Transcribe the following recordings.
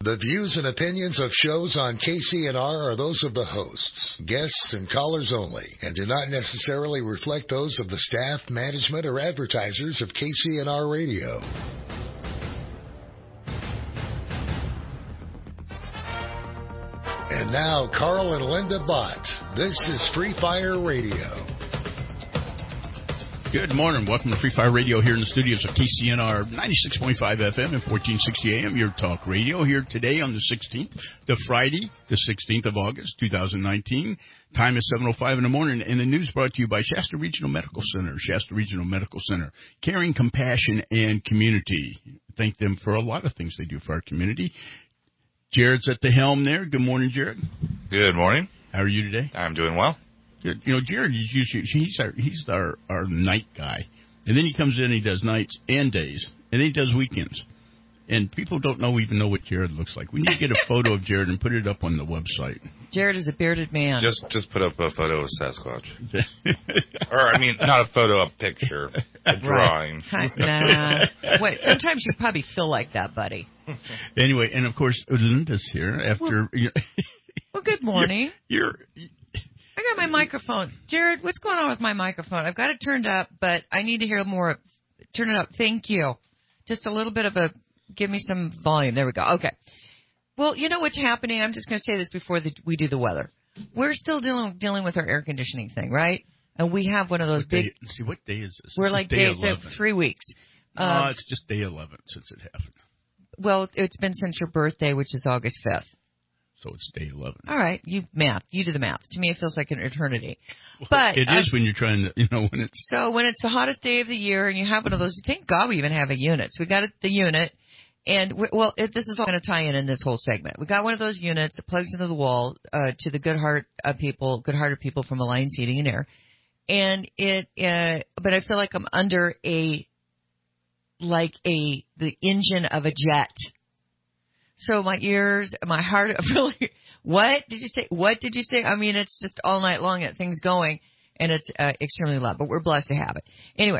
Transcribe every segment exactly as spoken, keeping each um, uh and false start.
The views and opinions of shows on K C N R are those of the hosts, guests, and callers only, and do not necessarily reflect those of the staff, management, or advertisers of K C N R Radio. And now, Carl and Linda Bott. This is Free Fire Radio. Good morning. Welcome to Free Fire Radio here in the studios of K C N R ninety-six point five F M and fourteen sixty A M, your talk radio, here today on the sixteenth, the Friday, the sixteenth of August, two thousand nineteen. Time is seven oh five in the morning, and the news brought to you by Shasta Regional Medical Center. Shasta Regional Medical Center, caring, compassion, and community. Thank them for a lot of things they do for our community. Jared's at the helm there. Good morning, Jared. Good morning. How are you today? I'm doing well. Good. You know, Jared is usually he's our he's our, our night guy, and then he comes in and he does nights and days, and then he does weekends. And people don't know even know what Jared looks like. We need to get a photo of Jared and put it up on the website. Jared is a bearded man. Just just put up a photo of Sasquatch. Or, I mean, not a photo, a picture, a drawing. Right. Nah. Wait, sometimes you probably feel like that, buddy. Anyway, and of course, Linda's here after... Well, you know, well good morning. You're... you're I got my microphone. Jared, what's going on with my microphone? I've got it turned up, but I need to hear more. Turn it up. Thank you. Just a little bit of a... Give me some volume. There we go. Okay. Well, you know what's happening? I'm just going to say this before the, we do the weather. We're still dealing dealing with our air conditioning thing, right? And we have one of those what big... Day, see, what day is this? We're this like day, day th- three weeks. No, um, it's just day eleven since it happened. Well, it's been since your birthday, which is August fifth. So it's day eleven. All right. You math. You do the math. To me, it feels like an eternity. Well, but it is uh, when you're trying to, you know, when it's... So when it's the hottest day of the year and you have one of those, thank God we even have a unit. So we got the unit. And, we, well, it, this is all going to tie in in this whole segment. We got one of those units that plugs into the wall uh, to the good heart of people, good-hearted people from Alliance Heating and Air. And it, uh, but I feel like I'm under a, like a, the engine of a jet. So my ears, my heart, really, what did you say? What did you say? I mean, it's just all night long at things going, and it's uh, extremely loud, but we're blessed to have it. Anyway,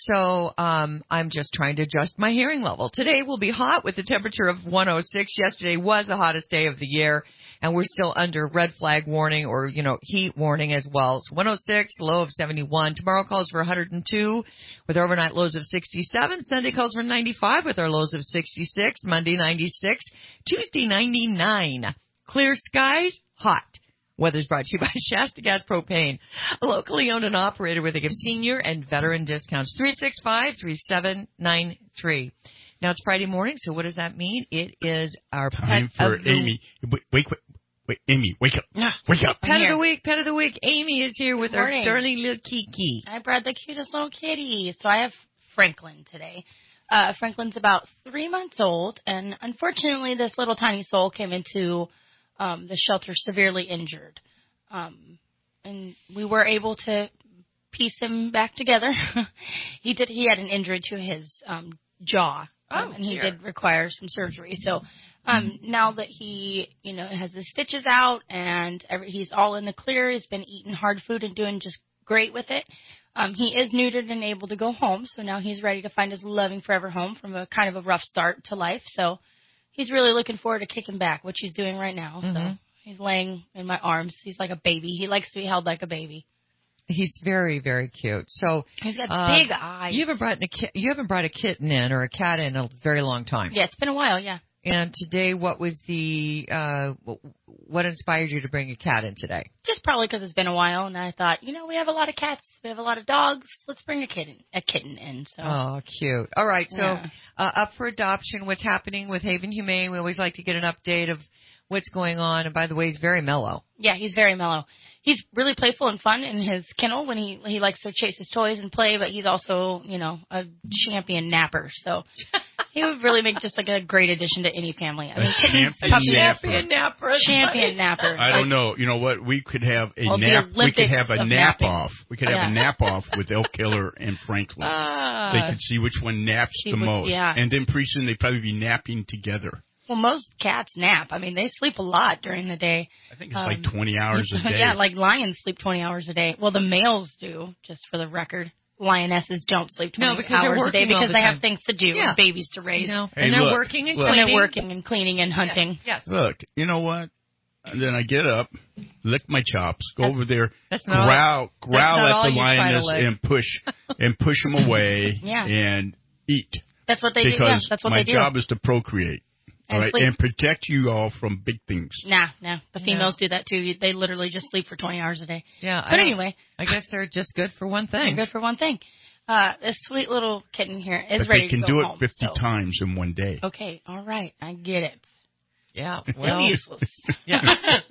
so um, I'm just trying to adjust my hearing level. Today will be hot with a temperature of one oh six. Yesterday was the hottest day of the year, and we're still under red flag warning or, you know, heat warning as well. It's one oh six, low of seventy-one. Tomorrow calls for one hundred two with overnight lows of sixty-seven. Sunday calls for ninety-five with our lows of sixty-six. Monday, ninety-six. Tuesday, ninety-nine. Clear skies, hot. Weather's brought to you by Shasta Gas Propane, a locally owned and operated where they give senior and veteran discounts. three six five, three seven nine three. Now, it's Friday morning, so what does that mean? It is our time pet for of the Amy. Wait, wait, wait, wait, Amy, wake up. Wake up. Pet of the week, pet of the week. Amy is here with Good our morning. darling little Kiki. I brought the cutest little kitty. So I have Franklin today. Uh, Franklin's about three months old, and unfortunately, this little tiny soul came into um, the shelter severely injured. Um, and we were able to piece him back together. he did. He had an injury to his um, jaw, um, oh, and he dear. did require some surgery. So um, now that he, you know, has the stitches out and every, he's all in the clear, he's been eating hard food and doing just great with it. Um, he is neutered and able to go home, so now he's ready to find his loving forever home from a kind of a rough start to life. So he's really looking forward to kicking back, which he's doing right now. Mm-hmm. So he's laying in my arms. He's like a baby. He likes to be held like a baby. He's very, very cute. So he's got uh, big eyes. You haven't brought a ki- you haven't brought a kitten in or a cat in a very long time. Yeah, it's been a while. Yeah. And today, what was the uh, what inspired you to bring a cat in today? Just probably because it's been a while, and I thought, you know, we have a lot of cats, we have a lot of dogs. Let's bring a kitten, a kitten in. So. Oh, cute. All right, so Yeah. uh, up for adoption. What's happening with Haven Humane? We always like to get an update of what's going on. And by the way, he's very mellow. Yeah, he's very mellow. He's really playful and fun in his kennel when he he likes to chase his toys and play, but he's also, you know, a champion napper. So he would really make just like a great addition to any family. I mean, champion puppy, napper. Champion napper. champion napper. I don't know. You know what? We could have a Well, the nap. We could Olympics have a of nap napping. off. We could have Yeah. a nap off with Elk Killer and Franklin. Ah. They could see which one naps He the would- most. yeah. And then pretty soon they'd probably be napping together. Well, most cats nap. I mean, they sleep a lot during the day. I think it's Um, like twenty hours a day. Yeah, like lions sleep twenty hours a day. Well, the males do, just for the record. lionesses don't sleep No, twenty because they're hours a day working all because the they time. have things to do Yeah. and babies to raise. No, Hey, and they're look, working and look. And cleaning. they're working and cleaning and hunting. Yes. Look, you know what? And then I get up, lick my chops, go That's- over there, that's not- growl, growl not all at the you try to lioness lick. and push and push them away Yeah. and eat. That's what they do. Yeah, Because that's what my they do. job is to procreate, all And right, sleep. and protect you all from big things. Nah, nah. The females do that too. They literally just sleep for twenty hours a day. Yeah. But I, anyway, I guess they're just good for one thing. they're good for one thing. Uh, this sweet little kitten here is But ready they can to do go it home, fifty so. times in one day. Okay, all right, I get it. Yeah. Well, Well, useless. yeah.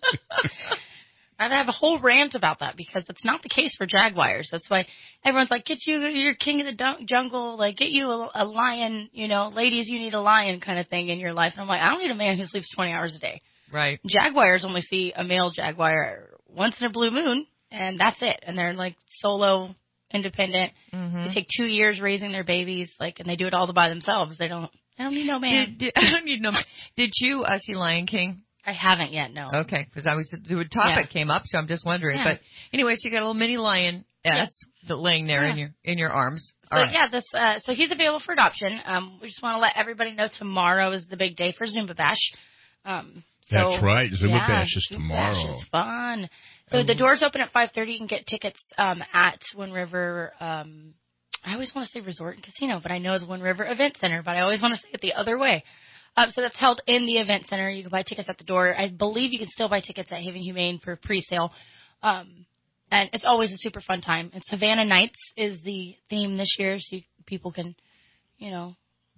I have a whole rant about that because it's not the case for jaguars. That's why everyone's like, get you, you're king of the dun- jungle, like get you a, a lion, you know, ladies, you need a lion kind of thing in your life. And I'm like, I don't need a man who sleeps twenty hours a day. Right. Jaguars only see a male jaguar once in a blue moon, and that's it. And they're like solo, independent. Mm-hmm. They take two years raising their babies, like, and they do it all by themselves. They don't, they don't need no man. Did, did, I don't need no. Did you uh, see Lion King? I haven't yet, no. Okay, because I was the topic Yeah. came up, so I'm just wondering. Yeah. But anyway, so you got a little mini lion S that laying there in Yeah. your in your arms. So All right. yeah, this uh, so he's available for adoption. Um, we just want to let everybody know tomorrow is the big day for Zumba Bash. Um, so, That's right. Zumba yeah, Bash is Zumba tomorrow. Bash is fun. So the doors open at five thirty. You can get tickets um, at Wind River. Um, I always want to say Resort and Casino, but I know it's Wind River Event Center. But I always want to say it the other way. Um, so that's held in the event center. You can buy tickets at the door. I believe you can still buy tickets at Haven Humane for pre-sale. Um, and it's always a super fun time. It's Havana Nights is the theme this year, so you, people can, you know,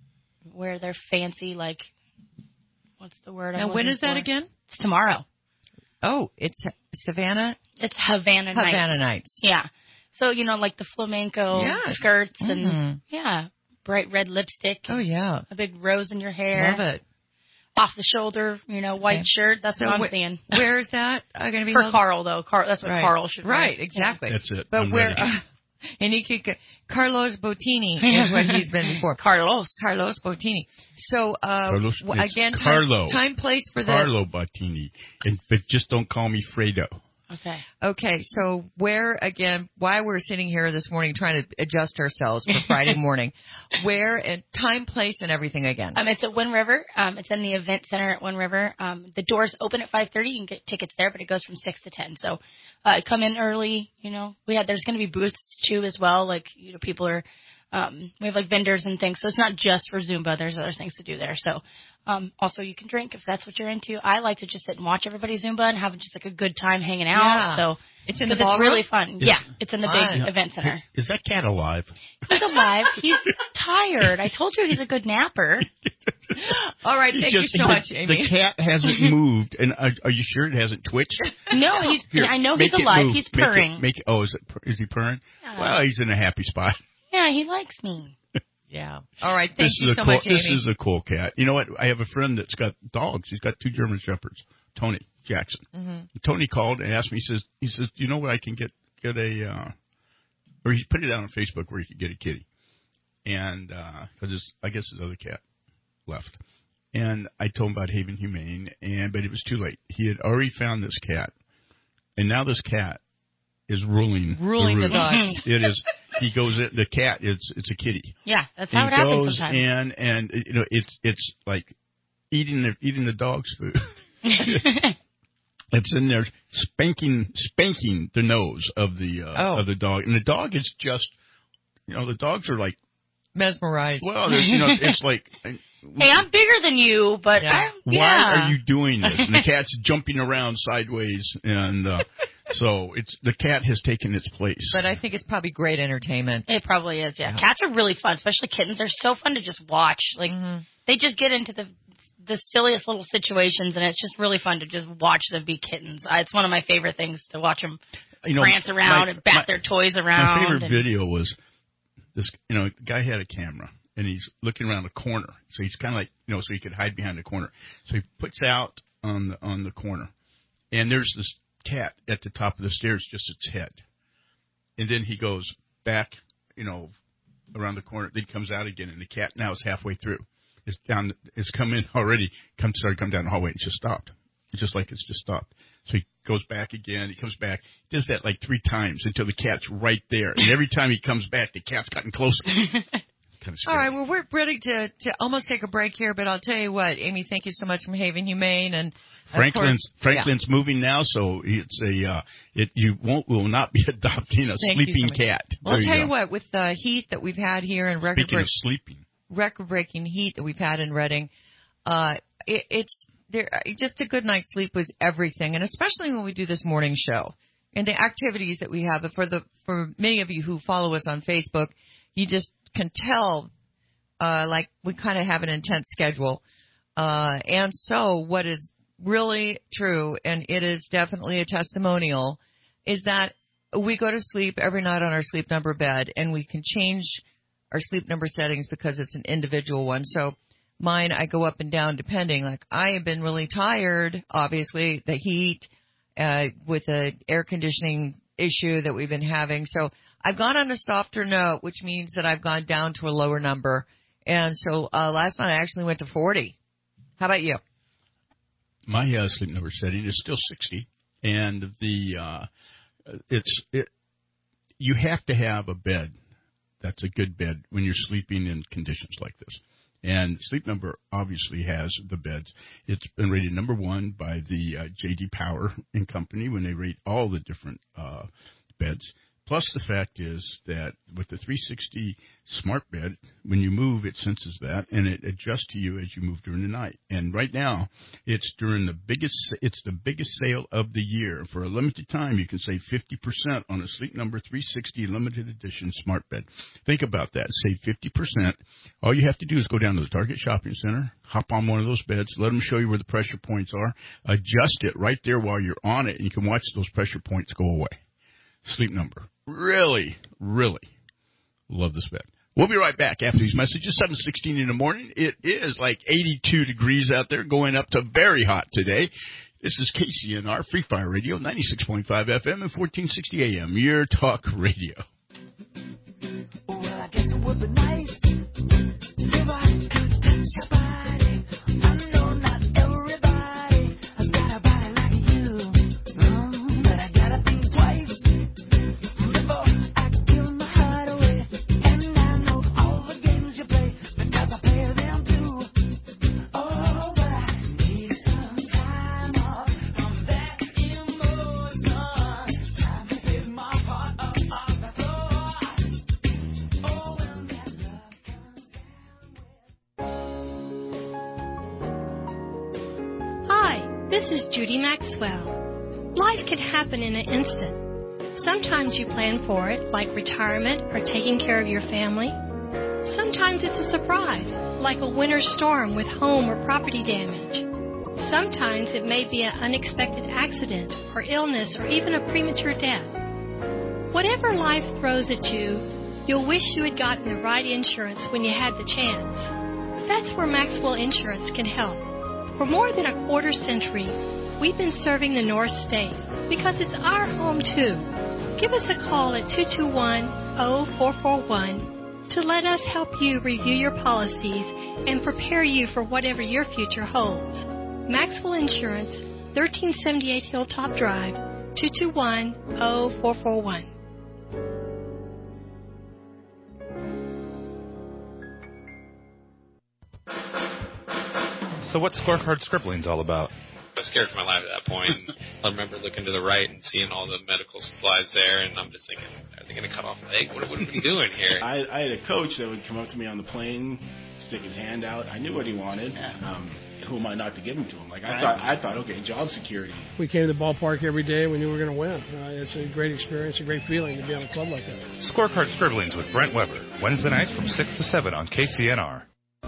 wear their fancy, like, what's the word I'm Now, when looking is that for? again? It's tomorrow. Oh, it's Savannah It's Havana Nights. Havana Nights. Yeah. So, you know, like the flamenco Yeah. skirts and, Mhm. yeah, bright red lipstick. Oh yeah, A big rose in your hair. love it. Off the shoulder, you know, white Okay. shirt. That's So what I'm wh- seeing. Where is that uh, going to be For held? Carl, though. Carl, that's what Right. Carl should wear. Right, exactly. That's it. But I'm where? ready. Uh, and he could, Carlos Bottini is what he's been before. Carlos. Carlos Bottini. So uh, Carlos, w- it's again, time, Carlo. time, place for the. Carlo Bottini. And, but just don't call me Fredo. Okay. Okay, so where again? Why we're sitting here this morning trying to adjust ourselves for Friday morning? Where and time, place, and everything again. Um, it's at Wind River. Um, it's in the event center at Wind River. Um, the doors open at five thirty. You can get tickets there, but it goes from six to ten. So uh, come in early. You know, we had there's going to be booths too as well. Like you know, people are. Um, we have like vendors and things, so it's not just for Zumba. There's other things to do there. So, um, also you can drink if that's what you're into. I like to just sit and watch everybody Zumba and have just like a good time hanging out. Yeah. So It's in the 'cause it's ballroom? really fun. Is- yeah, it's in the Fun. big event center. Is that cat alive? He's alive. He's tired. I told you he's a good napper. All right, thank Just- you so the, much, Amy. The cat hasn't moved, and are, are you sure it hasn't twitched? No, he's. Here, I know make he's it alive. move. He's Make it- purring. Make it, oh, is it? purr- Is he purring? Yeah. Well, he's in a happy spot. Yeah, he likes me. Yeah. All right, thank this you is so a cool. much, Amy. This is a cool cat. You know what? I have a friend that's got dogs. He's got two German shepherds. Tony Jackson. Mm-hmm. Tony called and asked me. He says, "He says, do you know where I can get get a?" Uh, or he put it out on Facebook where you could get a kitty, and because uh, I guess his other cat left. And I told him about Haven Humane, and but it was too late. He had already found this cat, and now this cat is ruling Ruling the roost. dogs. It is. He goes in. The cat. It's it's a kitty. Yeah, that's how He it happens goes sometimes. in, and you know it's it's like eating the eating the dog's food. It's in there spanking spanking the nose of the uh, Oh. of the dog, and the dog is just you know the dogs are like Mesmerized. well they're, you know it's like. Hey, I'm bigger than you, but Yeah. I'm, Why yeah. are you doing this? And the cat's jumping around sideways, and uh, so it's the cat has taken its place. But I think it's probably great entertainment. It probably is. Yeah. Yeah. Cats are really fun, especially kittens. They're so fun to just watch. Like Mhm. they just get into the the silliest little situations, and it's just really fun to just watch them be kittens. I, it's one of my favorite things to watch them you know, prance around my- and bat my- their toys My around. favorite and, video was this. You know, the guy had a camera and he's looking around a corner, so he's kind of like you know, so he could hide behind the corner. So he puts out on the on the corner, and there's this cat at the top of the stairs, just its head, and then he goes back, you know, around the corner. Then comes out again, and the cat now is halfway through. It's down. It's come in already. Come started come down the hallway and just stopped. just like it's just stopped. So he goes back again. He comes back. He does that like three times until the cat's right there. And every time he comes back, the cat's gotten closer. Kind of All right, well, we're ready to, to almost take a break here, but I'll tell you what, Amy, thank you so much from Haven Humane. And Franklin's course, Franklin's yeah. moving now, so it's a uh, it you won't will not be adopting a thank sleeping so cat. Well, I'll there tell you, you what, with the heat that we've had here and record Speaking break, of sleeping, record-breaking heat that we've had in Reading, uh, it, it's there. Just a good night's sleep was everything, and especially when we do this morning show and the activities that we have. For the for many of you who follow us on Facebook, you just can tell. Uh, like we kind of have an intense schedule. Uh, and so what is really true, and it is definitely a testimonial, is that we go to sleep every night on our sleep number bed, and we can change our sleep number settings because it's an individual one. So mine, I go up and down depending. Like I have been really tired, obviously, the heat, uh, with the air conditioning issue that we've been having. So I've gone on a softer note, which means that I've gone down to a lower number. And so uh, last night I actually went to forty. How about you? My uh, sleep number setting is still sixty, and the uh, it's it. You have to have a bed that's a good bed when you're sleeping in conditions like this. And Sleep Number obviously has the beds. It's been rated number one by the uh, J D Power and Company when they rate all the different uh, beds. Plus, the fact is that with the three sixty smart bed, when you move, it senses that, and it adjusts to you as you move during the night. And right now, it's during the biggest, it's the biggest sale of the year. For a limited time, you can save fifty percent on a Sleep Number three sixty limited edition smart bed. Think about that. Save fifty percent. All you have to do is go down to the Target Shopping Center, hop on one of those beds, let them show you where the pressure points are, adjust it right there while you're on it, and you can watch those pressure points go away. Sleep Number. Really, really love this bed. We'll be right back after these messages. seven sixteen in the morning. It is like eighty-two degrees out there, going up to very hot today. This is K C N R Free Fire Radio, ninety-six point five F M and fourteen sixty A M. Your talk radio. Well, I guess it would be nice if I could touch your body. I know not everybody has got a body like you, um, but I gotta think twice. This is Judy Maxwell. Life can happen in an instant. Sometimes you plan for it, like retirement or taking care of your family. Sometimes it's a surprise, like a winter storm with home or property damage. Sometimes it may be an unexpected accident or illness or even a premature death. Whatever life throws at you, you'll wish you had gotten the right insurance when you had the chance. That's where Maxwell Insurance can help. For more than a quarter century, we've been serving the North State because it's our home, too. Give us a call at two two one, zero four four one to let us help you review your policies and prepare you for whatever your future holds. Maxwell Insurance, thirteen seventy-eight Hilltop Drive, two two one, zero four four one. So what's Scorecard Scribblings all about? I was scared for my life at that point. I remember looking to the right and seeing all the medical supplies there, and I'm just thinking, are they going to cut off a leg? What, what are we doing here? I, I had a coach that would come up to me on the plane, stick his hand out. I knew what he wanted. Um, who am I not to give him to him? Like I right. thought, I thought, okay, job security. We came to the ballpark every day. We knew we were going to win. Uh, it's a great experience, a great feeling to be on a club like that. Scorecard Scribblings with Brent Weber, Wednesday nights from six to seven on K C N R.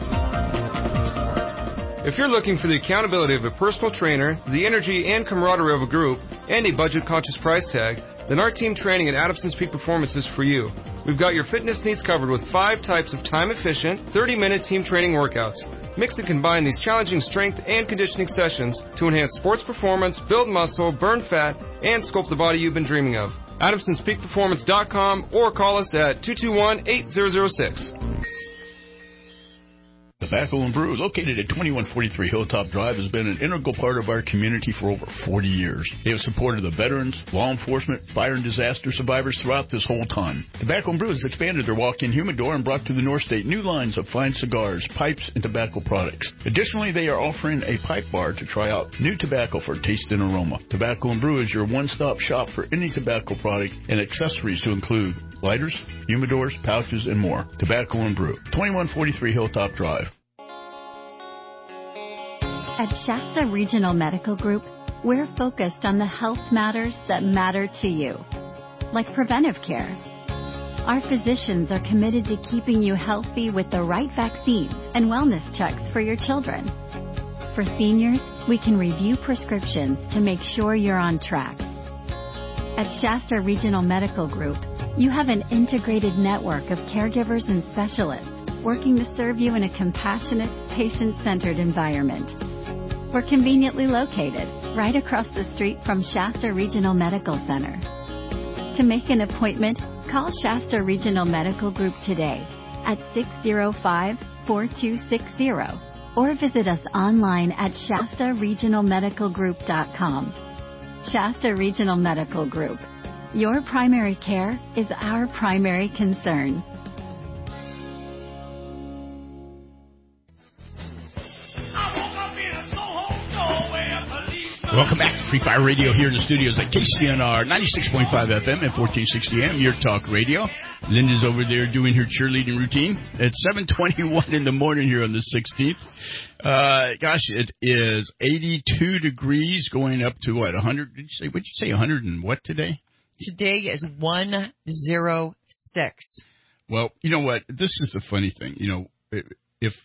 If you're looking for the accountability of a personal trainer, the energy and camaraderie of a group, and a budget-conscious price tag, then our team training at Adamson's Peak Performance is for you. We've got your fitness needs covered with five types of time-efficient, thirty-minute team training workouts. Mix and combine these challenging strength and conditioning sessions to enhance sports performance, build muscle, burn fat, and sculpt the body you've been dreaming of. Adamsons Peak Performance dot com or call us at two two one, eight zero zero six. The Tobacco and Brew, located at twenty-one forty-three Hilltop Drive, has been an integral part of our community for over forty years. They have supported the veterans, law enforcement, fire and disaster survivors throughout this whole time. Tobacco and Brew has expanded their walk-in humidor and brought to the North State new lines of fine cigars, pipes, and tobacco products. Additionally, they are offering a pipe bar to try out new tobacco for taste and aroma. Tobacco and Brew is your one-stop shop for any tobacco product and accessories to include lighters, humidors, pouches, and more. Tobacco and Brew, twenty-one forty-three Hilltop Drive. At Shasta Regional Medical Group, we're focused on the health matters that matter to you, like preventive care. Our physicians are committed to keeping you healthy with the right vaccines and wellness checks for your children. For seniors, we can review prescriptions to make sure you're on track. At Shasta Regional Medical Group, you have an integrated network of caregivers and specialists working to serve you in a compassionate, patient-centered environment. We're conveniently located right across the street from Shasta Regional Medical Center. To make an appointment, call Shasta Regional Medical Group today at six oh five, four two six zero or visit us online at shasta regional medical group dot com. Shasta Regional Medical Group. Your primary care is our primary concern. Welcome back to Free Fire Radio here in the studios at K C N R ninety-six point five F M and fourteen sixty A M, your talk radio. Linda's over there doing her cheerleading routine at seven twenty-one in the morning here on the sixteenth. Uh, gosh, it is eighty-two degrees going up to what, one hundred? Did you say, what'd you say, one hundred and what today? Today is one oh six. Well, you know what? This is the funny thing. You know, if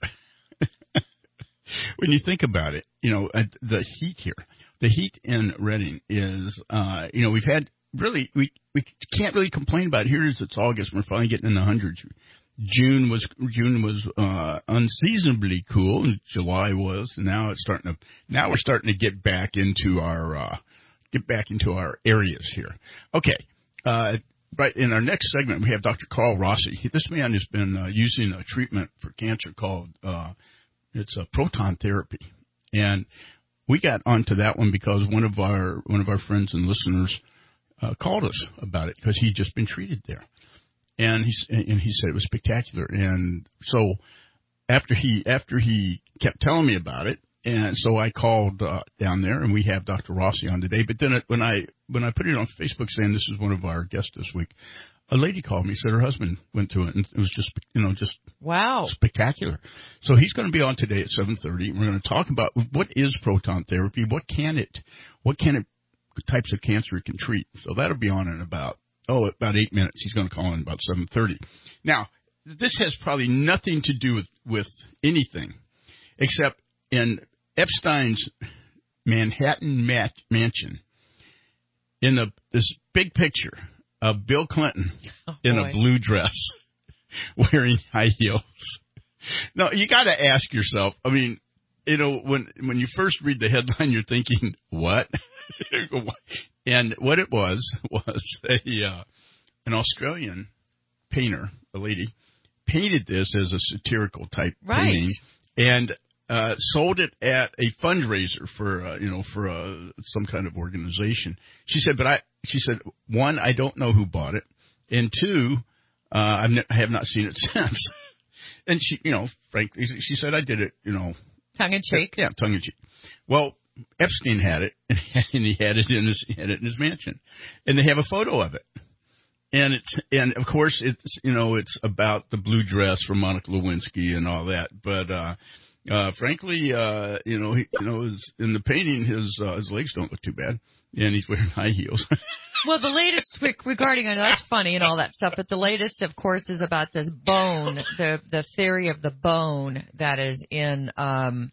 when you think about it, you know, the heat here, the heat in Redding is, uh, you know, we've had really, we, we can't really complain about it. Here it is, it's August. We're finally getting in the hundreds. June was, June was, uh, unseasonably cool, and July was, and now it's starting to, now we're starting to get back into our, uh, get back into our areas here. Okay. Uh, right. In our next segment, we have Doctor Carl Rossi. This man has been uh, using a treatment for cancer called, uh, it's a proton therapy. And we got onto that one because one of our, one of our friends and listeners, uh, called us about it because he'd just been treated there. And he, and he said it was spectacular. And so after he, after he kept telling me about it, and so I called uh, down there, and we have Doctor Rossi on today. But then it, when I when I put it on Facebook saying this is one of our guests this week, a lady called me, said her husband went through it, and it was just, you know, just wow, spectacular. So he's going to be on today at seven thirty. We're going to talk about what is proton therapy, what can it, what can it, types of cancer it can treat. So that'll be on in about oh about eight minutes. He's going to call in about seven thirty. Now this has probably nothing to do with with anything except in Epstein's Manhattan mat- mansion, in the this big picture of Bill Clinton oh, in boy. a blue dress, wearing high heels. Now, you got to ask yourself, I mean, you know, when when you first read the headline, you're thinking, what? And what it was, was a uh, an Australian painter, a lady, painted this as a satirical type right. painting, and Uh, sold it at a fundraiser for, uh, you know, for uh, some kind of organization. She said, but I, she said, one, I don't know who bought it, and two, uh, I've ne- I have not seen it since. And she, you know, frankly, she said, I did it, you know, tongue in cheek. Yeah, tongue in cheek. Well, Epstein had it, and he had it in his, he had it in his mansion, and they have a photo of it. And it's, and of course, it's, you know, it's about the blue dress from Monica Lewinsky and all that, but. uh Uh, frankly, uh, you know, he, you know, his, in the painting, his uh, his legs don't look too bad, and he's wearing high heels. Well, the latest regarding, I know that's funny and all that stuff, but the latest, of course, is about this bone, the the theory of the bone that is in um,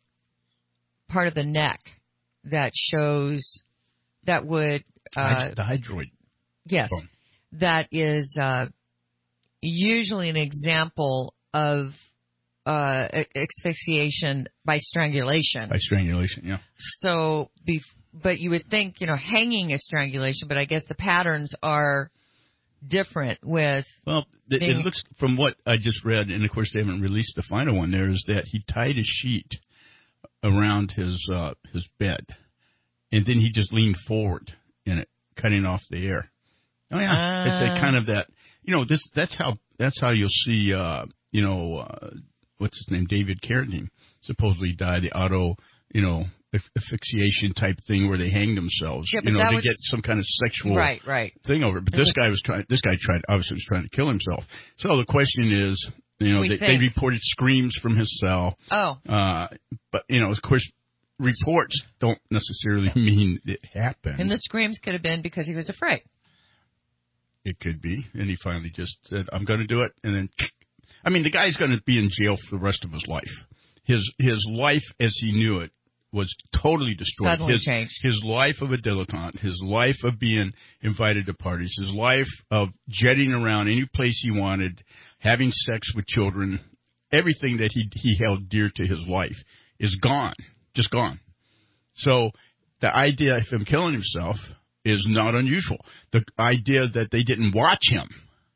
part of the neck that shows that would uh, the hydroid. Yes, bone. That is uh, usually an example of. Uh, asphyxiation by strangulation. By strangulation, yeah. So, but you would think, you know, hanging is strangulation, but I guess the patterns are different with. Well, it, being, it looks from what I just read, and of course they haven't released the final one. There is that he tied a sheet around his uh, his bed, and then he just leaned forward in it, cutting off the air. Oh yeah, uh, it's a kind of that. You know, this that's how that's how you'll see. Uh, you know, uh, what's his name? David Carradine supposedly died. The auto, you know, asphyxiation type thing where they hang themselves. Yeah, you know, to was, get some kind of sexual right, right. thing over it. But this guy was trying. This guy tried. Obviously, was trying to kill himself. So the question is, you know, they, they reported screams from his cell. Oh. Uh, but you know, of course, reports don't necessarily mean it happened. And the screams could have been because he was afraid. It could be, and he finally just said, "I'm going to do it," and then, I mean, the guy's going to be in jail for the rest of his life. His his life as he knew it was totally destroyed. Suddenly his, changed. His life of a dilettante, his life of being invited to parties, his life of jetting around any place he wanted, having sex with children, everything that he he held dear to his life is gone, just gone. So the idea of him killing himself is not unusual. The idea that they didn't watch him,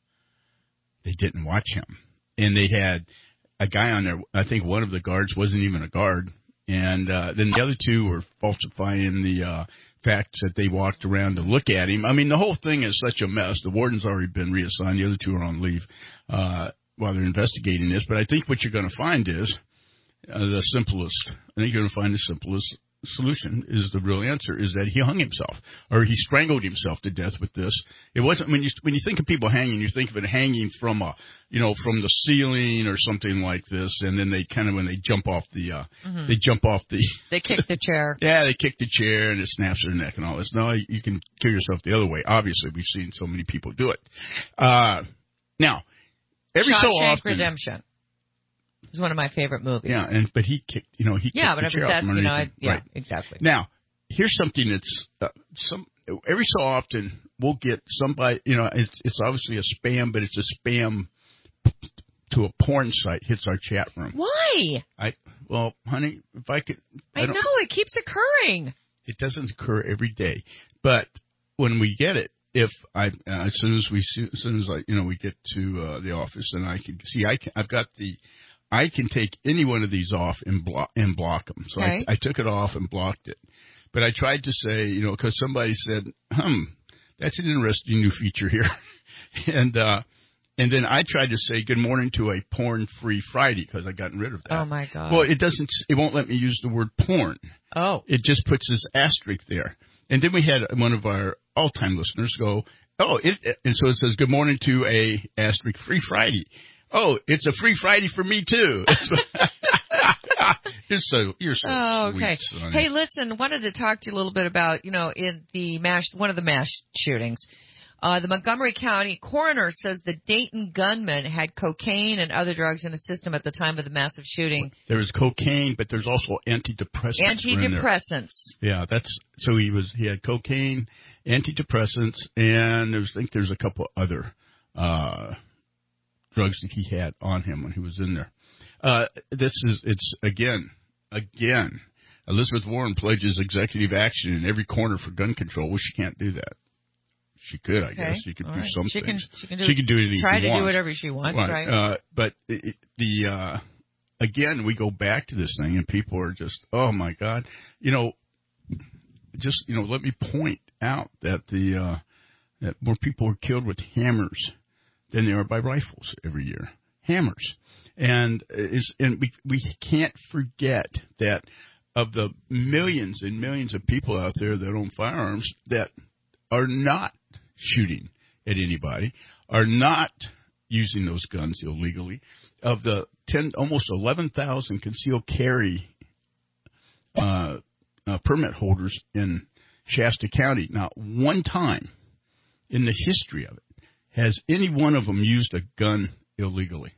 they didn't watch him. And they had a guy on there, I think one of the guards wasn't even a guard. And uh, then the other two were falsifying the uh, facts that they walked around to look at him. I mean, the whole thing is such a mess. The warden's already been reassigned. The other two are on leave uh, while they're investigating this. But I think what you're going to find is uh, the simplest, I think you're going to find the simplest solution is the real answer is that he hung himself or he strangled himself to death with this. It wasn't when you when you think of people hanging, you think of it hanging from a you know from the ceiling or something like this, and then they kind of when they jump off the uh, mm-hmm. they jump off the they kick the chair. Yeah, they kick the chair and it snaps their neck and all this. No, you can kill yourself the other way. Obviously, we've seen so many people do it. Uh, now, every Shawshank so often, Redemption. It's one of my favorite movies. Yeah, and but he kicked, you know, he yeah, kicked but the I chair mean, out that's from you know, underneath I, yeah, right. exactly. Now, here's something that's uh, some every so often we'll get somebody, you know, it's it's obviously a spam, but it's a spam to a porn site hits our chat room. Why? I well, honey, if I could, I, I don't, know it keeps occurring. It doesn't occur every day, but when we get it. If I, uh, as soon as we, as soon as I, you know, we get to uh, the office, and I can see, I can, I've got the, I can take any one of these off and block and block them. So okay. I, I took it off and blocked it. But I tried to say, you know, because somebody said, "Hmm, that's an interesting new feature here," and uh, and then I tried to say good morning to a porn-free Friday because I gotten rid of that. Oh my God! Well, it doesn't, it won't let me use the word porn. Oh, it just puts this asterisk there. And then we had one of our all-time listeners go, oh, it, and so it says, good morning to a asterisk free Friday. Oh, it's a free Friday for me, too. You're so, you're so oh, okay. sweet, Sonny. Hey, listen, wanted to talk to you a little bit about, you know, in the mass, one of the mass shootings. Uh, the Montgomery County coroner says the Dayton gunman had cocaine and other drugs in his system at the time of the massive shooting. There was cocaine, but there's also antidepressants. Antidepressants. Yeah, that's so he was he had cocaine, antidepressants, and there's, I think there's a couple other uh, drugs that he had on him when he was in there. Uh, this is it's again, again. Elizabeth Warren pledges executive action in every corner for gun control. Well, she can't do that. She could, I okay. guess. She could All do right. some she things. Can, she can do, she can do anything try she to wants. do whatever she wants, right? right. Uh, but it, the uh, again, we go back to this thing, and people are just, oh my God, you know, just you know, let me point out that the uh, that more people are killed with hammers than they are by rifles every year. Hammers, and is and we we can't forget that of the millions and millions of people out there that own firearms that are not shooting at anybody, are not using those guns illegally. Of the ten, almost eleven thousand concealed carry uh, uh, permit holders in Shasta County, not one time in the history of it has any one of them used a gun illegally.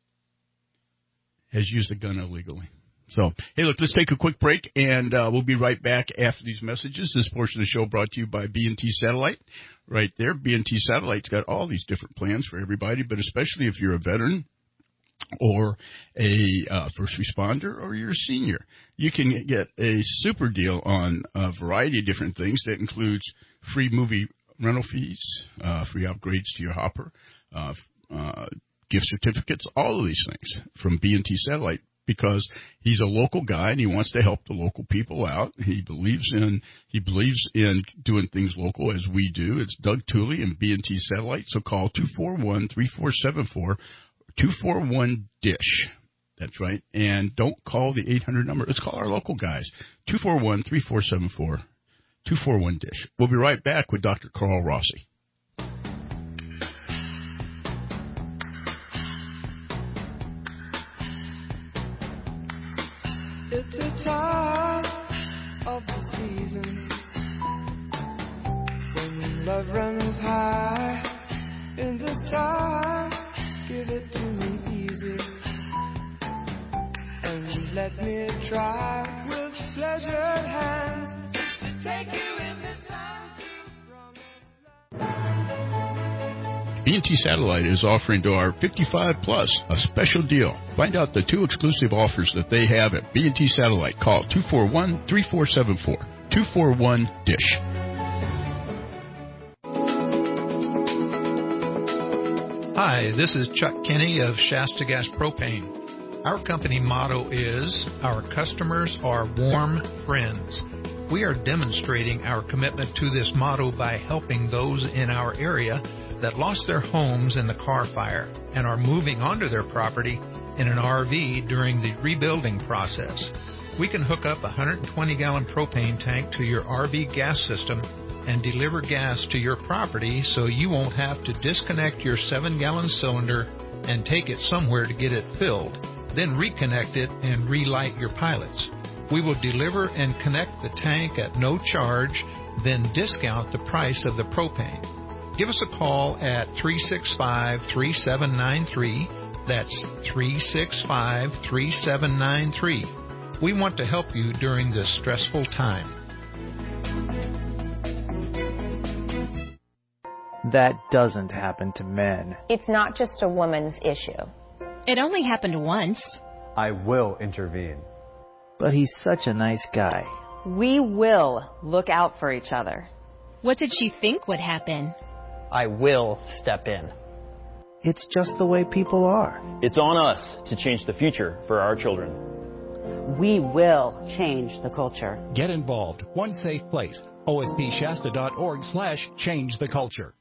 Has used a gun illegally. So, hey, look, let's take a quick break, and uh, we'll be right back after these messages. This portion of the show brought to you by B and T Satellite. Right there, B and T Satellite's got all these different plans for everybody, but especially if you're a veteran or a uh, first responder or you're a senior. You can get a super deal on a variety of different things that includes free movie rental fees, uh, free upgrades to your hopper, uh, uh, gift certificates, all of these things from B and T Satellite, because he's a local guy and he wants to help the local people out. He believes in he believes in doing things local as we do. It's Doug Tooley and B and T Satellite. So call two four one, three four seven four, two four one, DISH. That's right. And don't call the eight hundred number. Let's call our local guys, two four one, three four seven four, two four one, DISH. We'll be right back with Doctor Carl Rossi. It's the time of the season when love runs high. In this time, give it to me easy and let me try with pleasured hands to take you in the sun to promise. B and T Satellite is offering to our fifty-five plus a special deal. Find out the two exclusive offers that they have at B and T Satellite. Call two four one, three four seven four, two four one, DISH. Hi, this is Chuck Kinney of Shasta Gas Propane. Our company motto is, our customers are warm friends. We are demonstrating our commitment to this motto by helping those in our area that lost their homes in the car fire and are moving onto their property in an R V during the rebuilding process. We can hook up a one hundred twenty gallon propane tank to your R V gas system and deliver gas to your property so you won't have to disconnect your seven gallon cylinder and take it somewhere to get it filled, then reconnect it and relight your pilots. We will deliver and connect the tank at no charge, then discount the price of the propane. Give us a call at three six five, three seven nine three. That's three six five, three seven nine three. We want to help you during this stressful time. That doesn't happen to men. It's not just a woman's issue. It only happened once. I will intervene. But he's such a nice guy. We will look out for each other. What did she think would happen? I will step in. It's just the way people are. It's on us to change the future for our children. We will change the culture. Get involved. One safe place. O S P Shasta dot org slash change the culture.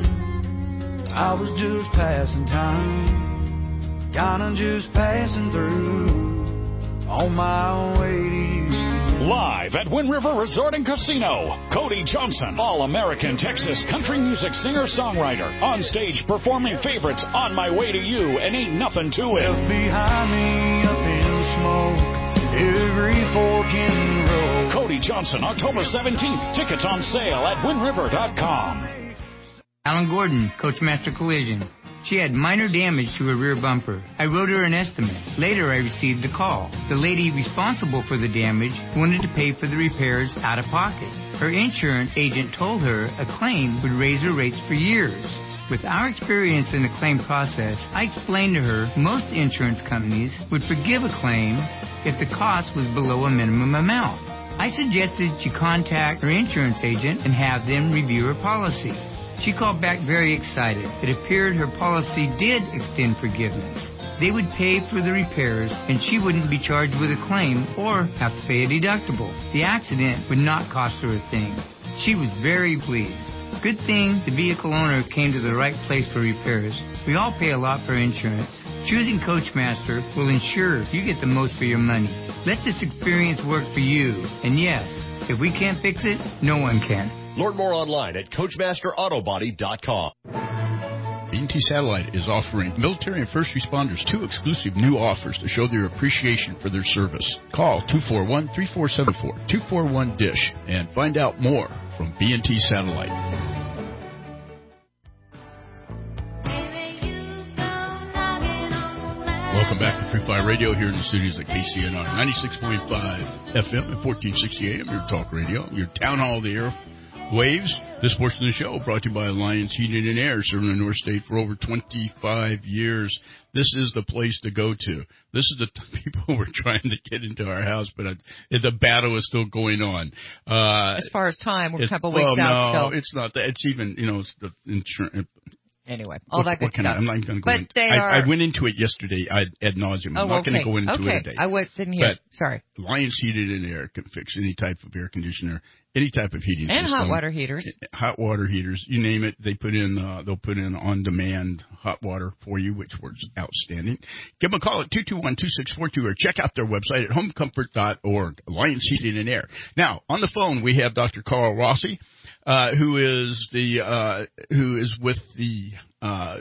I was just passing time, kinda just passing through, on my way to you. Live at Wind River Resort and Casino, Cody Johnson, All-American Texas country music singer-songwriter, on stage performing favorites On My Way to You and Ain't Nothing to It. Left behind me up in smoke, every fork in the road. Cody Johnson, October seventeenth. Tickets on sale at wind river dot com. Alan Gordon, Coachmaster Collision. She had minor damage to her rear bumper. I wrote her an estimate. Later, I received a call. The lady responsible for the damage wanted to pay for the repairs out of pocket. Her insurance agent told her a claim would raise her rates for years. With our experience in the claim process, I explained to her most insurance companies would forgive a claim if the cost was below a minimum amount. I suggested she contact her insurance agent and have them review her policy. She called back very excited. It appeared her policy did extend forgiveness. They would pay for the repairs, and she wouldn't be charged with a claim or have to pay a deductible. The accident would not cost her a thing. She was very pleased. Good thing the vehicle owner came to the right place for repairs. We all pay a lot for insurance. Choosing Coachmaster will ensure you get the most for your money. Let this experience work for you. And yes, if we can't fix it, no one can. Learn more online at coachmaster auto body dot com. B and T Satellite is offering military and first responders two exclusive new offers to show their appreciation for their service. Call two four one, three four seven four, two four one, DISH and find out more from B and T Satellite. Welcome back to Free Fire Radio here in the studios at K C N R ninety-six point five F M and fourteen sixty A M, your talk radio, your town hall there Waves. This portion of the show brought to you by Alliance Heating and Air, serving the North State for over twenty-five years. This is the place to go to. This is the t- people who were trying to get into our house, but I, the battle is still going on. Uh, as far as time, we're a couple weeks well, out no, still. it's not that. It's even, you know, it's the insurance. Anyway, all what, that good what can stuff. I, I'm not going to go but into they I, are... I went into it yesterday I, ad nauseum. I'm oh, not okay. going to go into okay. it today. I w- didn't hear. But Sorry. Alliance Heated and Air can fix any type of air conditioner, any type of heating and system. hot water heaters. Hot water heaters, you name it. They put in. Uh, they'll put in on-demand hot water for you, which works outstanding. Give them a call at two two one, two six four two or check out their website at home comfort dot org. Alliance Heating and Air. Now on the phone we have Doctor Carl Rossi, uh, who is the uh, who is with the uh,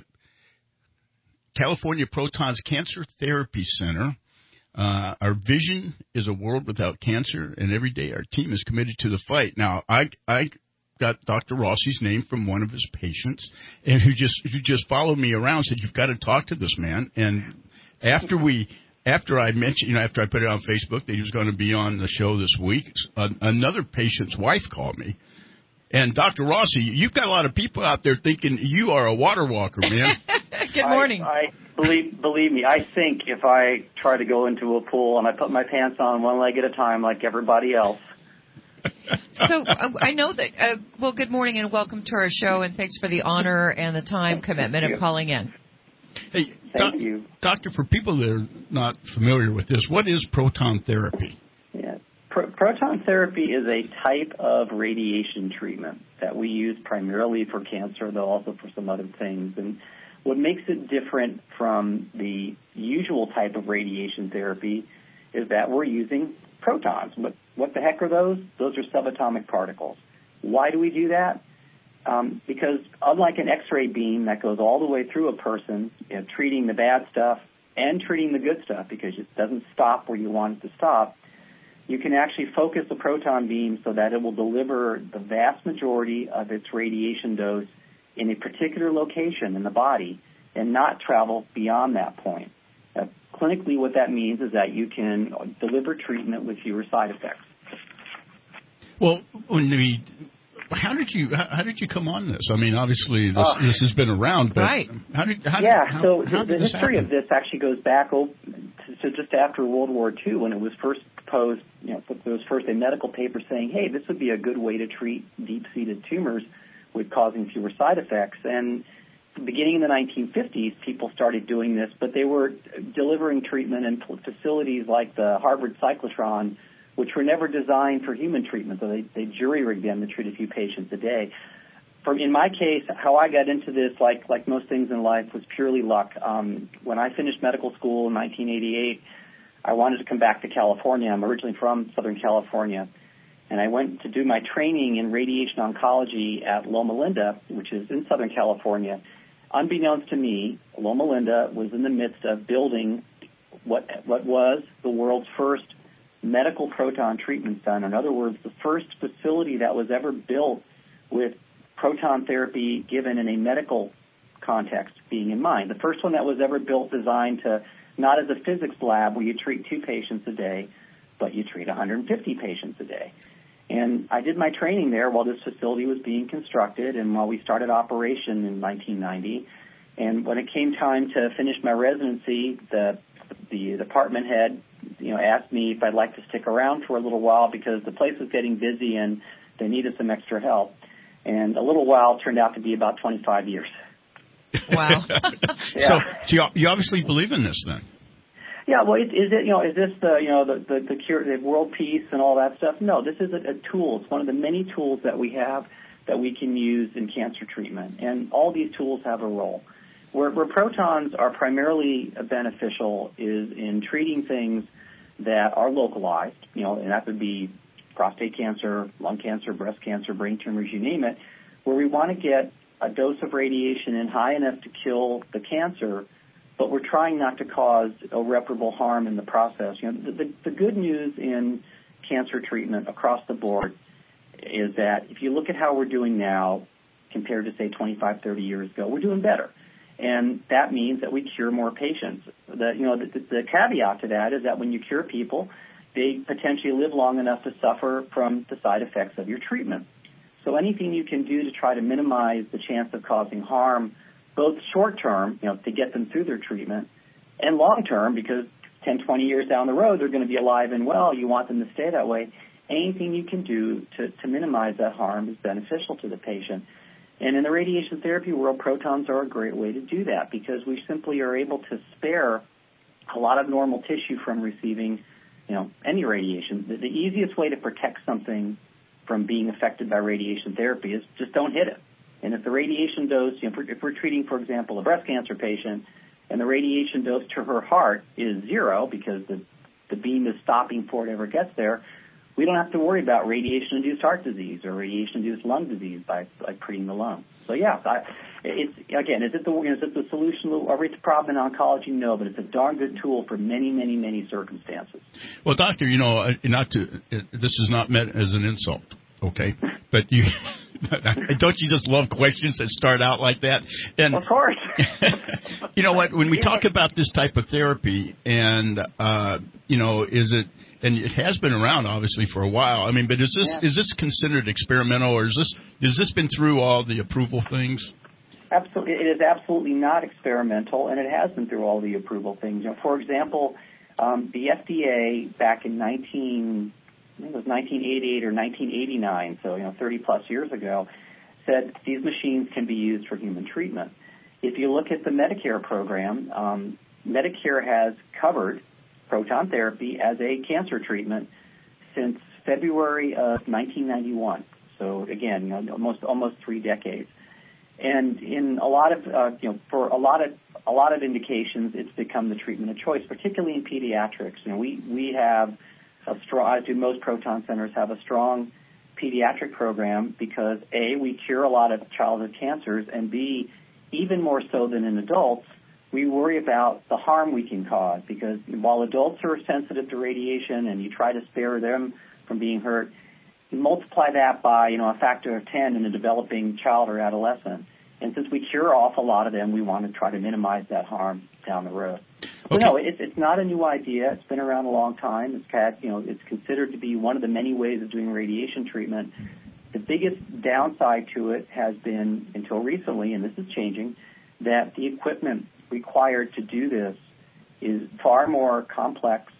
California Protons Cancer Therapy Center. Uh, our vision is a world without cancer, and every day our team is committed to the fight. Now, I I got Doctor Rossi's name from one of his patients, and who just who just followed me around, said, "You've got to talk to this man." And after we after I mentioned, you know, after I put it on Facebook that he was going to be on the show this week, uh, another patient's wife called me. And Doctor Rossi, you've got a lot of people out there thinking you are a water walker, man. Good morning. I, I believe believe me, I think if I try to go into a pool and I put my pants on one leg at a time like everybody else. So uh, I know that. Uh, well, good morning and welcome to our show, and thanks for the honor and the time commitment of calling in. Hey, Thank doc, you, doctor. For people that are not familiar with this, what is proton therapy? Yeah. Pro- proton therapy is a type of radiation treatment that we use primarily for cancer, though also for some other things. And what makes it different from the usual type of radiation therapy is that we're using protons. What, what the heck are those? Those are subatomic particles. Why do we do that? Um, because unlike an X-ray beam that goes all the way through a person, you know, treating the bad stuff and treating the good stuff, because it doesn't stop where you want it to stop, you can actually focus the proton beam so that it will deliver the vast majority of its radiation dose in a particular location in the body and not travel beyond that point. Uh, clinically, what that means is that you can deliver treatment with fewer side effects. Well, when we, how did you how, how did you come on this? I mean, obviously this Uh, this has been around, but right. how did how yeah? did, how, so how the, did the this history happen? of this actually goes back oh, to, to just after World War Two, when it was first proposed. You know, there was first a medical paper saying, "Hey, this would be a good way to treat deep-seated tumors with causing fewer side effects." And beginning in the nineteen fifties, people started doing this, but they were delivering treatment in facilities like the Harvard cyclotron, which were never designed for human treatment. So they, they jury-rigged them to treat a few patients a day. For, in my case, how I got into this, like like most things in life, was purely luck. Um, when I finished medical school in nineteen eighty-eight, I wanted to come back to California. I'm originally from Southern California. And I went to do my training in radiation oncology at Loma Linda, which is in Southern California. Unbeknownst to me, Loma Linda was in the midst of building what what was the world's first medical proton treatment center. In other words, the first facility that was ever built with proton therapy given in a medical context being in mind. The first one that was ever built designed to, not as a physics lab where you treat two patients a day, but you treat one hundred fifty patients a day. And I did my training there while this facility was being constructed and while we started operation in nineteen ninety. And when it came time to finish my residency, the the department head, you know, asked me if I'd like to stick around for a little while because the place was getting busy and they needed some extra help. And a little while turned out to be about twenty-five years. Wow. Yeah. So, so you, you obviously believe in this then? Yeah, well, is, is it, you know, is this the, you know, the, the, the cure, the world peace and all that stuff? No, this is a, a tool. It's one of the many tools that we have that we can use in cancer treatment. And all these tools have a role. Where, where protons are primarily beneficial is in treating things that are localized, you know, and that would be prostate cancer, lung cancer, breast cancer, brain tumors, you name it, where we want to get a dose of radiation in high enough to kill the cancer, but we're trying not to cause irreparable harm in the process. You know, the, the, the good news in cancer treatment across the board is that if you look at how we're doing now compared to, say, twenty-five, thirty years ago, we're doing better. And that means that we cure more patients. The, you know, the, the caveat to that is that when you cure people, they potentially live long enough to suffer from the side effects of your treatment. So anything you can do to try to minimize the chance of causing harm, both short-term, you know, to get them through their treatment, and long-term, because ten, twenty years down the road, they're going to be alive and well. You want them to stay that way. Anything you can do to, to minimize that harm is beneficial to the patient. And in the radiation therapy world, protons are a great way to do that because we simply are able to spare a lot of normal tissue from receiving, you know, any radiation. The, the easiest way to protect something from being affected by radiation therapy is just don't hit it. And if the radiation dose, you know, if we're, if we're treating, for example, a breast cancer patient, and the radiation dose to her heart is zero because the, the beam is stopping before it ever gets there, we don't have to worry about radiation-induced heart disease or radiation-induced lung disease by, by treating the lung. So, yeah, I, it's, again, is it, the, is it the solution to every problem in oncology? No, but it's a darn good tool for many, many, many circumstances. Well, doctor, you know, not to this is not meant as an insult, okay? But you don't you just love questions that start out like that? And of course. You know what? When we talk about this type of therapy, and uh, you know, is it? And it has been around, obviously, for a while. I mean, but is this yeah. is this considered experimental, or is this has this been through all the approval things? Absolutely, it is absolutely not experimental, and it has been through all the approval things. You know, for example, um, the F D A back in nineteen, I think it was nineteen eighty-eight or nineteen eighty-nine, so you know, thirty plus years ago, said these machines can be used for human treatment. If you look at the Medicare program, um, Medicare has covered proton therapy as a cancer treatment since February of nineteen ninety-one. So again, you know, almost almost three decades. And in a lot of uh, you know, for a lot of a lot of indications, it's become the treatment of choice, particularly in pediatrics. You know, we we have a strong, as do most proton centers, have a strong pediatric program because A, we cure a lot of childhood cancers, and B, even more so than in adults, we worry about the harm we can cause because while adults are sensitive to radiation and you try to spare them from being hurt, you multiply that by, you know, a factor of ten in a developing child or adolescent. And since we cure off a lot of them, we want to try to minimize that harm down the road. So okay. No, it's, it's not a new idea. It's been around a long time. It's had, you know, it's considered to be one of the many ways of doing radiation treatment. The biggest downside to it has been, until recently, and this is changing, that the equipment required to do this is far more complex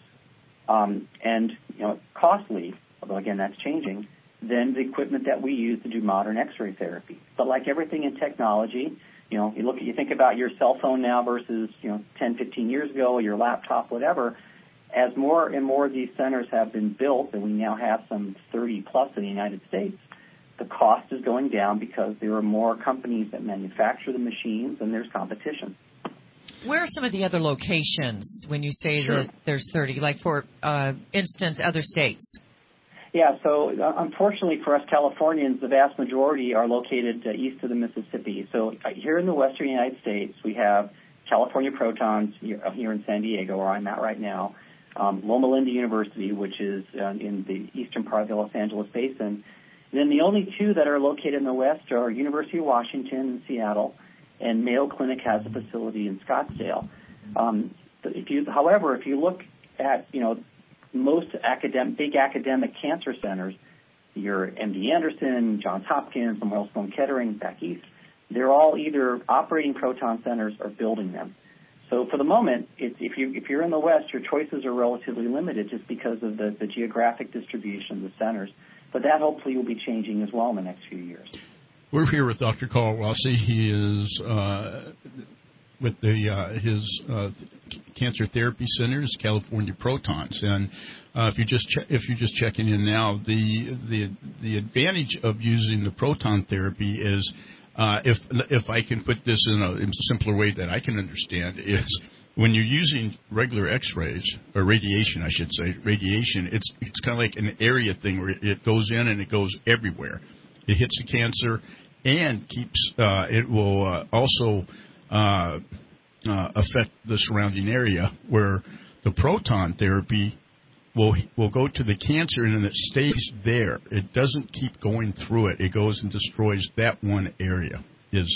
um, and, you know, costly, although again that's changing, than the equipment that we use to do modern X-ray therapy. But like everything in technology, you know, you look at, you think about your cell phone now versus, you know, ten, fifteen years ago, your laptop, whatever. As more and more of these centers have been built, and we now have some thirty plus in the United States, the cost is going down because there are more companies that manufacture the machines and there's competition. Where are some of the other locations when you say sure. that there's thirty, like for uh, instance, other states? Yeah, so uh, unfortunately for us Californians, the vast majority are located uh, east of the Mississippi. So uh, here in the western United States, we have California Protons here, uh, here in San Diego, where I'm at right now, um, Loma Linda University, which is uh, in the eastern part of the Los Angeles Basin. And then the only two that are located in the west are University of Washington in Seattle, and Mayo Clinic has a facility in Scottsdale. Um, if you, however, if you look at, you know, most academic, big academic cancer centers, your M D Anderson, Johns Hopkins, Memorial Sloan Kettering, back east, they're all either operating proton centers or building them. So for the moment, it's, if you if you're in the West, your choices are relatively limited just because of the, the geographic distribution of the centers. But that hopefully will be changing as well in the next few years. We're here with Doctor Carl Rossi. He is uh, with the uh, his uh, Cancer Therapy Centers, California Protons, and uh, if you just che- if you're just checking in now, the the the advantage of using the proton therapy is, uh, if if I can put this in a, in a simpler way that I can understand, is when you're using regular X-rays or radiation, I should say, radiation, it's it's kind of like an area thing where it goes in and it goes everywhere. It hits the cancer and keeps. Uh, it will uh, also uh, uh, affect the surrounding area. Where the proton therapy will will go to the cancer and then it stays there. It doesn't keep going through it. It goes and destroys that one area. Is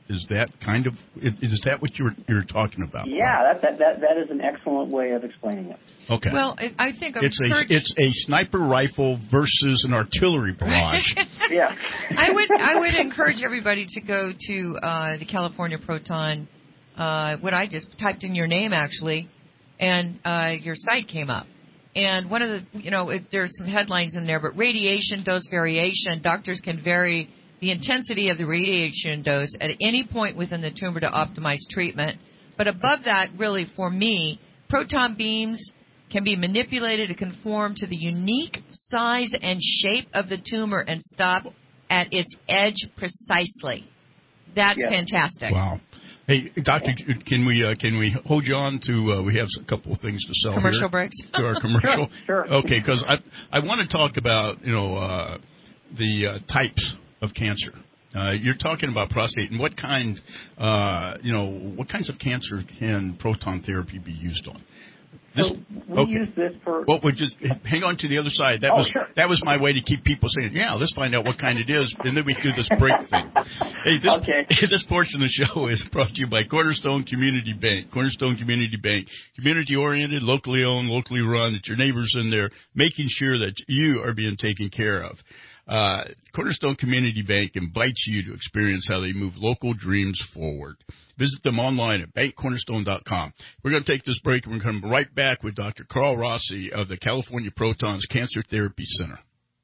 Is that kind of is, is that what you're you're talking about? Yeah, that, that that that is an excellent way of explaining it. Okay. Well, I I think I'm it's a encouraged- it's a sniper rifle versus an artillery barrage. Yeah. I would I would encourage everybody to go to uh, the California Proton. Uh, what I just typed in your name actually, and uh, your site came up. And one of the you know it, there's some headlines in there, but radiation dose variation. Doctors can vary the intensity of the radiation dose at any point within the tumor to optimize treatment. But above that, really, for me, proton beams can be manipulated to conform to the unique size and shape of the tumor and stop at its edge precisely. That's Yes. fantastic. Wow. Hey, Doctor, can we uh, can we hold you on to? Uh, we have a couple of things to sell. Commercial here breaks? To our commercial. Sure. sure. Okay, because I I want to talk about you know uh, the uh, types of cancer. Uh, you're talking about prostate, and what kind, uh, you know, what kinds of cancer can proton therapy be used on? This, so we okay. use this for. Well, we just hang on to the other side. That Oh, was sure. that was my way to keep people saying, "Yeah, let's find out what kind it is," and then we do this break thing. Hey, this, Okay. this portion of the show is brought to you by Cornerstone Community Bank. Cornerstone Community Bank, community-oriented, locally owned, locally run. It's your neighbors in there, making sure that you are being taken care of. Uh, Cornerstone Community Bank invites you to experience how they move local dreams forward. Visit them online at bank cornerstone dot com. We're going to take this break, and we're going to come right back with Doctor Carl Rossi of the California Protons Cancer Therapy Center.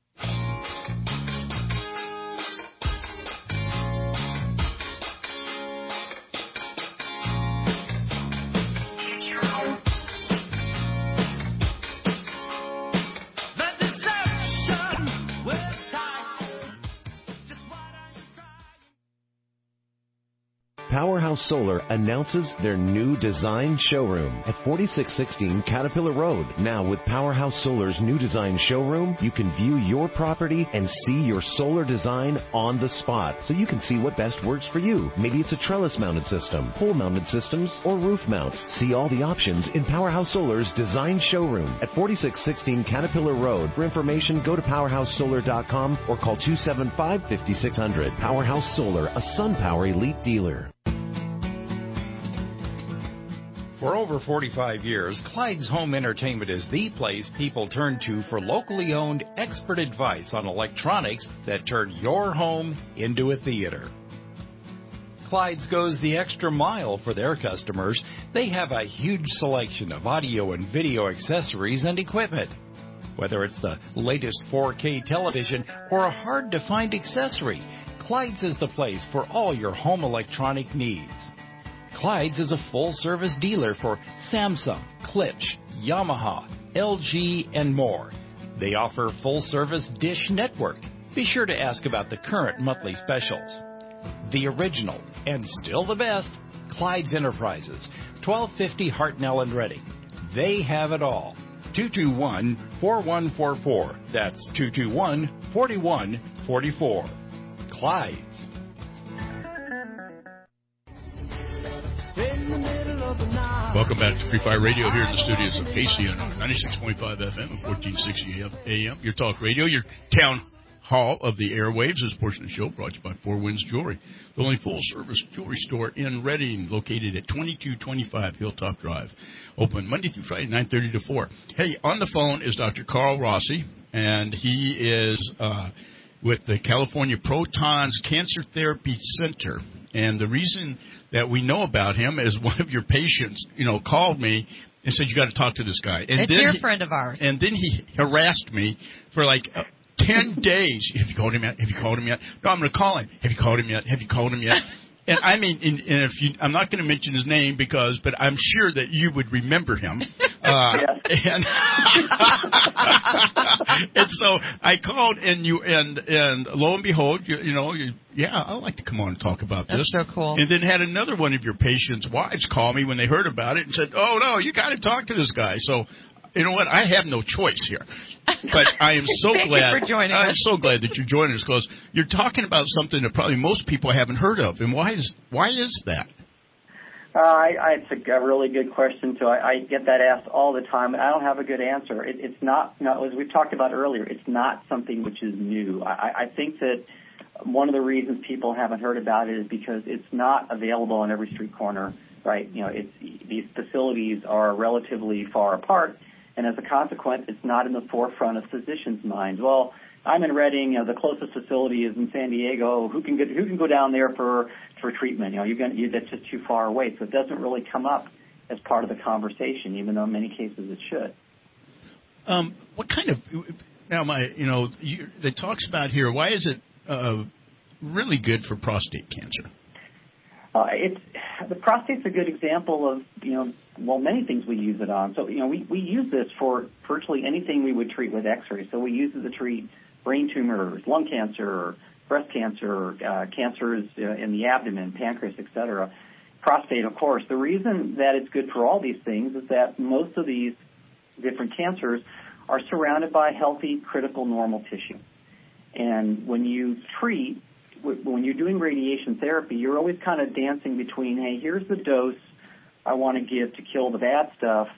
Powerhouse Solar announces their new design showroom at forty-six sixteen Caterpillar Road. Now with Powerhouse Solar's new design showroom, you can view your property and see your solar design on the spot, so you can see what best works for you. Maybe it's a trellis-mounted system, pole-mounted systems, or roof mount. See all the options in Powerhouse Solar's design showroom at forty-six sixteen Caterpillar Road. For information, go to powerhouse solar dot com or call two seven five, five six zero zero. Powerhouse Solar, a SunPower elite dealer. For over forty-five years, Clyde's Home Entertainment is the place people turn to for locally owned expert advice on electronics that turn your home into a theater. Clyde's goes the extra mile for their customers. They have a huge selection of audio and video accessories and equipment. Whether it's the latest four K television or a hard-to-find accessory, Clyde's is the place for all your home electronic needs. Clyde's is a full-service dealer for Samsung, Klipsch, Yamaha, L G, and more. They offer full-service Dish Network. Be sure to ask about the current monthly specials. The original, and still the best, Clyde's Enterprises, twelve fifty Hartnell and Reading. They have it all. two two one, four one four four. That's two two one, four one four four. Clyde's. Welcome back to Free Fire Radio here in the studios of K C N R, ninety-six point five F M and fourteen sixty A M. Your talk radio, your town hall of the airwaves. This portion of the show brought to you by Four Winds Jewelry, the only full-service jewelry store in Reading, located at twenty-two twenty-five Hilltop Drive. Open Monday through Friday, nine thirty to four. Hey, on the phone is Doctor Carl Rossi, and he is uh, with the California Protons Cancer Therapy Center. And the reason that we know about him is one of your patients, you know, called me and said, you got to talk to this guy. And a then dear he, friend of ours. And then he harassed me for like uh, ten days. Have you called him yet? Have you called him yet? No, I'm going to call him. Have you called him yet? Have you called him yet? And I mean, and, and if you, I'm not going to mention his name because, but I'm sure that you would remember him. Uh, and, and so I called, and you, and and lo and behold, you, you know, you, yeah, I'd like to come on and talk about this. That's so cool. And then had another one of your patients' wives call me when they heard about it and said, "Oh no, you got to talk to this guy." So. You know what? I have no choice here, but I am so Thank glad. you for joining I'm us. so glad that you're joining us because you're talking about something that probably most people haven't heard of. And why is why is that? Uh, I, I, it's a really good question too. I, I get that asked all the time, and I don't have a good answer. It, it's not, you know, as we've talked about earlier, it's not something which is new. I, I think that one of the reasons people haven't heard about it is because it's not available on every street corner, right? You know, it's, these facilities are relatively far apart, and as a consequence, it's not in the forefront of physicians' minds. Well, I'm in Redding. You know, the closest facility is in San Diego. Who can get, who can go down there for, for treatment? You know, you're gonna, you, that's just too far away. So it doesn't really come up as part of the conversation, even though in many cases it should. Um, what kind of now, my you know, you, it talks about here. Why is it uh, really good for prostate cancer? Uh, it's the prostate's a good example of, you know, well, many things we use it on. So, you know, we, we use this for virtually anything we would treat with X-ray. So we use it to treat brain tumors, lung cancer, breast cancer, uh, cancers uh, in the abdomen, pancreas, et cetera. Prostate, of course. The reason that it's good for all these things is that most of these different cancers are surrounded by healthy, critical, normal tissue. And when you treat, when you're doing radiation therapy, you're always kind of dancing between, hey, here's the dose I want to give to kill the bad stuff,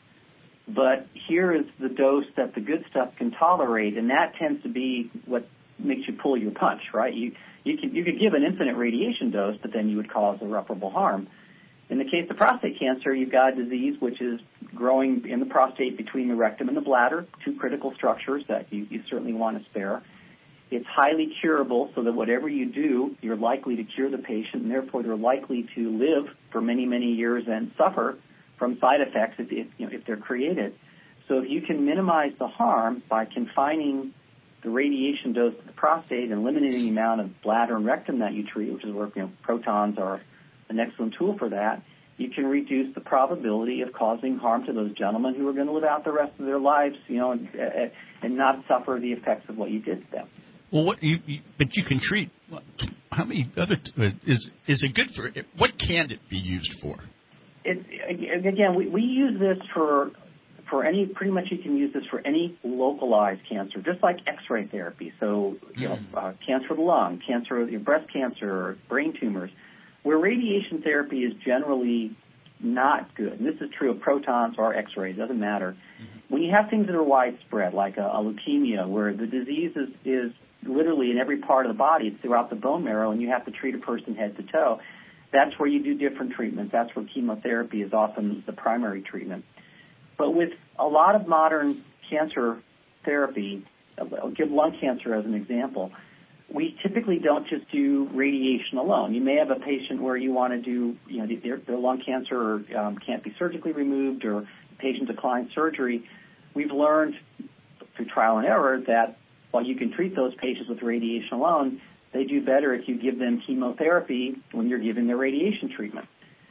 but here is the dose that the good stuff can tolerate, and that tends to be what makes you pull your punch, right? You you could you could give an infinite radiation dose, but then you would cause irreparable harm. In the case of prostate cancer, you've got a disease which is growing in the prostate between the rectum and the bladder, two critical structures that you, you certainly want to spare. It's highly curable, so that whatever you do, you're likely to cure the patient, and therefore they're likely to live for many, many years and suffer from side effects if, if, you know, if they're created. So if you can minimize the harm by confining the radiation dose of the prostate and limiting the amount of bladder and rectum that you treat, which is where, you know, protons are an excellent tool for that, you can reduce the probability of causing harm to those gentlemen who are going to live out the rest of their lives, you know, and, and not suffer the effects of what you did to them. Well, what you, you but you can treat. How many other uh, is is it good for? What can it be used for? It, again, we, we use this for for any. Pretty much, you can use this for any localized cancer, just like X-ray therapy. So, you know, uh, cancer of the lung, cancer of your breast cancer, brain tumors, where radiation therapy is generally not good. And this is true of protons or X-rays. Doesn't matter. Mm-hmm. When you have things that are widespread, like a, a leukemia, where the disease is, is literally in every part of the body, it's throughout the bone marrow, and you have to treat a person head to toe, that's where you do different treatments. That's where chemotherapy is often the primary treatment. But with a lot of modern cancer therapy, I'll give lung cancer as an example, we typically don't just do radiation alone. You may have a patient where you want to do, you know, their, their lung cancer um, can't be surgically removed, or the patient declines surgery. We've learned through trial and error that while you can treat those patients with radiation alone, they do better if you give them chemotherapy when you're giving their radiation treatment.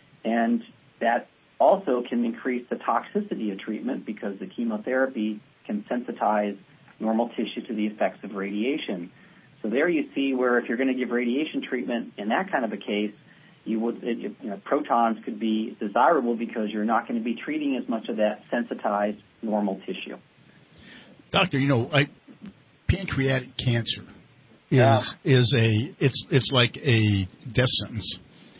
And that also can increase the toxicity of treatment because the chemotherapy can sensitize normal tissue to the effects of radiation. So there you see where if you're going to give radiation treatment in that kind of a case, you would, it, you know, protons could be desirable because you're not going to be treating as much of that sensitized normal tissue. Doctor, you know, I, pancreatic cancer is yeah. is a it's it's like a death sentence.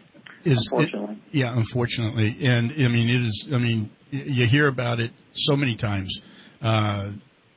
Is unfortunately, it, yeah, unfortunately, and I mean it is. I mean you hear about it so many times. Uh,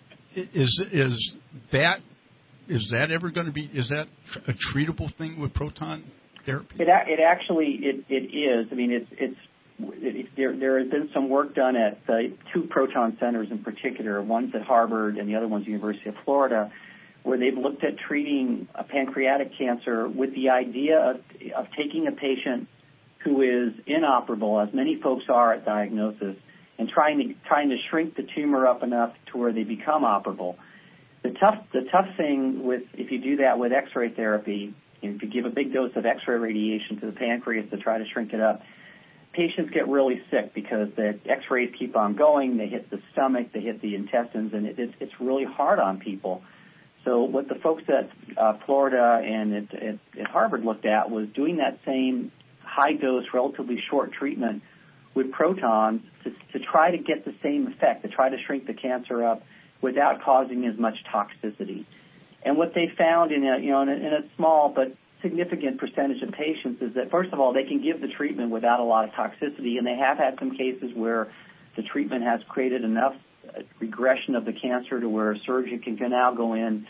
is is that is that ever going to be? Is that a treatable thing with proton therapy? It it actually it it is. I mean it's it's. It, there, there has been some work done at uh, two proton centers in particular, one's at Harvard and the other one's University of Florida, where they've looked at treating a pancreatic cancer with the idea of, of taking a patient who is inoperable, as many folks are at diagnosis, and trying to trying to shrink the tumor up enough to where they become operable. The tough the tough thing with if you do that with X-ray therapy, if you give a big dose of X-ray radiation to the pancreas to try to shrink it up, patients get really sick because the X-rays keep on going. They hit the stomach, they hit the intestines, and it, it, it's really hard on people. So what the folks at uh, Florida and at, at, at Harvard looked at was doing that same high-dose, relatively short treatment with protons to, to try to get the same effect, to try to shrink the cancer up without causing as much toxicity. And what they found in a, you know, in a, in a small but significant percentage of patients is that, first of all, they can give the treatment without a lot of toxicity, and they have had some cases where the treatment has created enough regression of the cancer to where a surgeon can now go in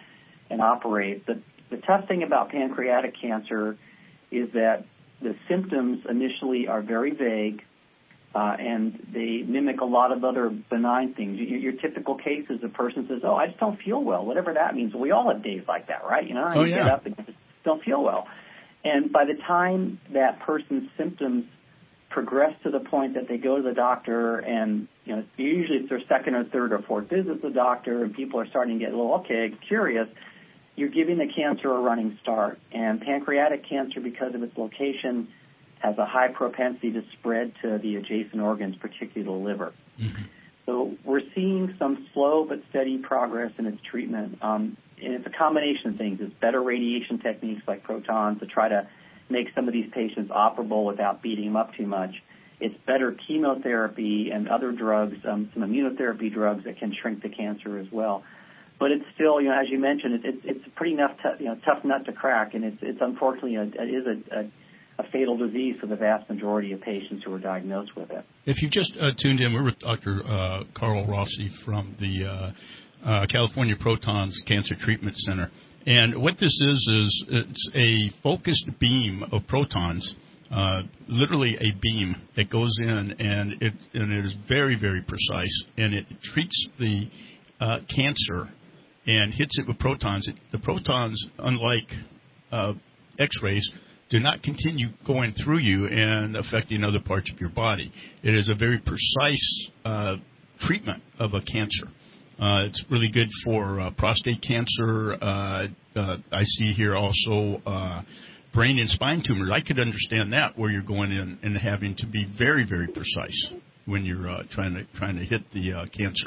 and operate. The, the tough thing about pancreatic cancer is that the symptoms initially are very vague, uh, and they mimic a lot of other benign things. Your, your typical case is a person says, oh, I just don't feel well, whatever that means. We all have days like that, right? You know, oh, you yeah. get up and just don't feel well. And by the time that person's symptoms progress to the point that they go to the doctor, and you know, usually it's their second or third or fourth visit to the doctor, and people are starting to get a little, okay, curious, you're giving the cancer a running start. And pancreatic cancer, because of its location, has a high propensity to spread to the adjacent organs, particularly the liver. Mm-hmm. So we're seeing some slow but steady progress in its treatment. Um, and it's a combination of things. It's better radiation techniques like protons to try to make some of these patients operable without beating them up too much. It's better chemotherapy and other drugs, um, some immunotherapy drugs that can shrink the cancer as well. But it's still, you know, as you mentioned, it, it, it's a pretty enough t- you know, tough nut to crack, and it's, it's unfortunately a, it is a, a, a fatal disease for the vast majority of patients who are diagnosed with it. If you've just uh, tuned in, we're with Doctor Uh, Carl Rossi from the uh, uh, California Protons Cancer Treatment Center. And what this is, is it's a focused beam of protons, uh, literally a beam that goes in, and it, and it is very, very precise, and it treats the uh, cancer and hits it with protons. It, the protons, unlike uh, X-rays, do not continue going through you and affecting other parts of your body. It is a very precise uh, treatment of a cancer. Uh, it's really good for uh, prostate cancer. Uh, uh, I see here also uh, brain and spine tumors. I could understand that, where you're going in and having to be very, very precise when you're uh, trying to trying to hit the uh, cancer.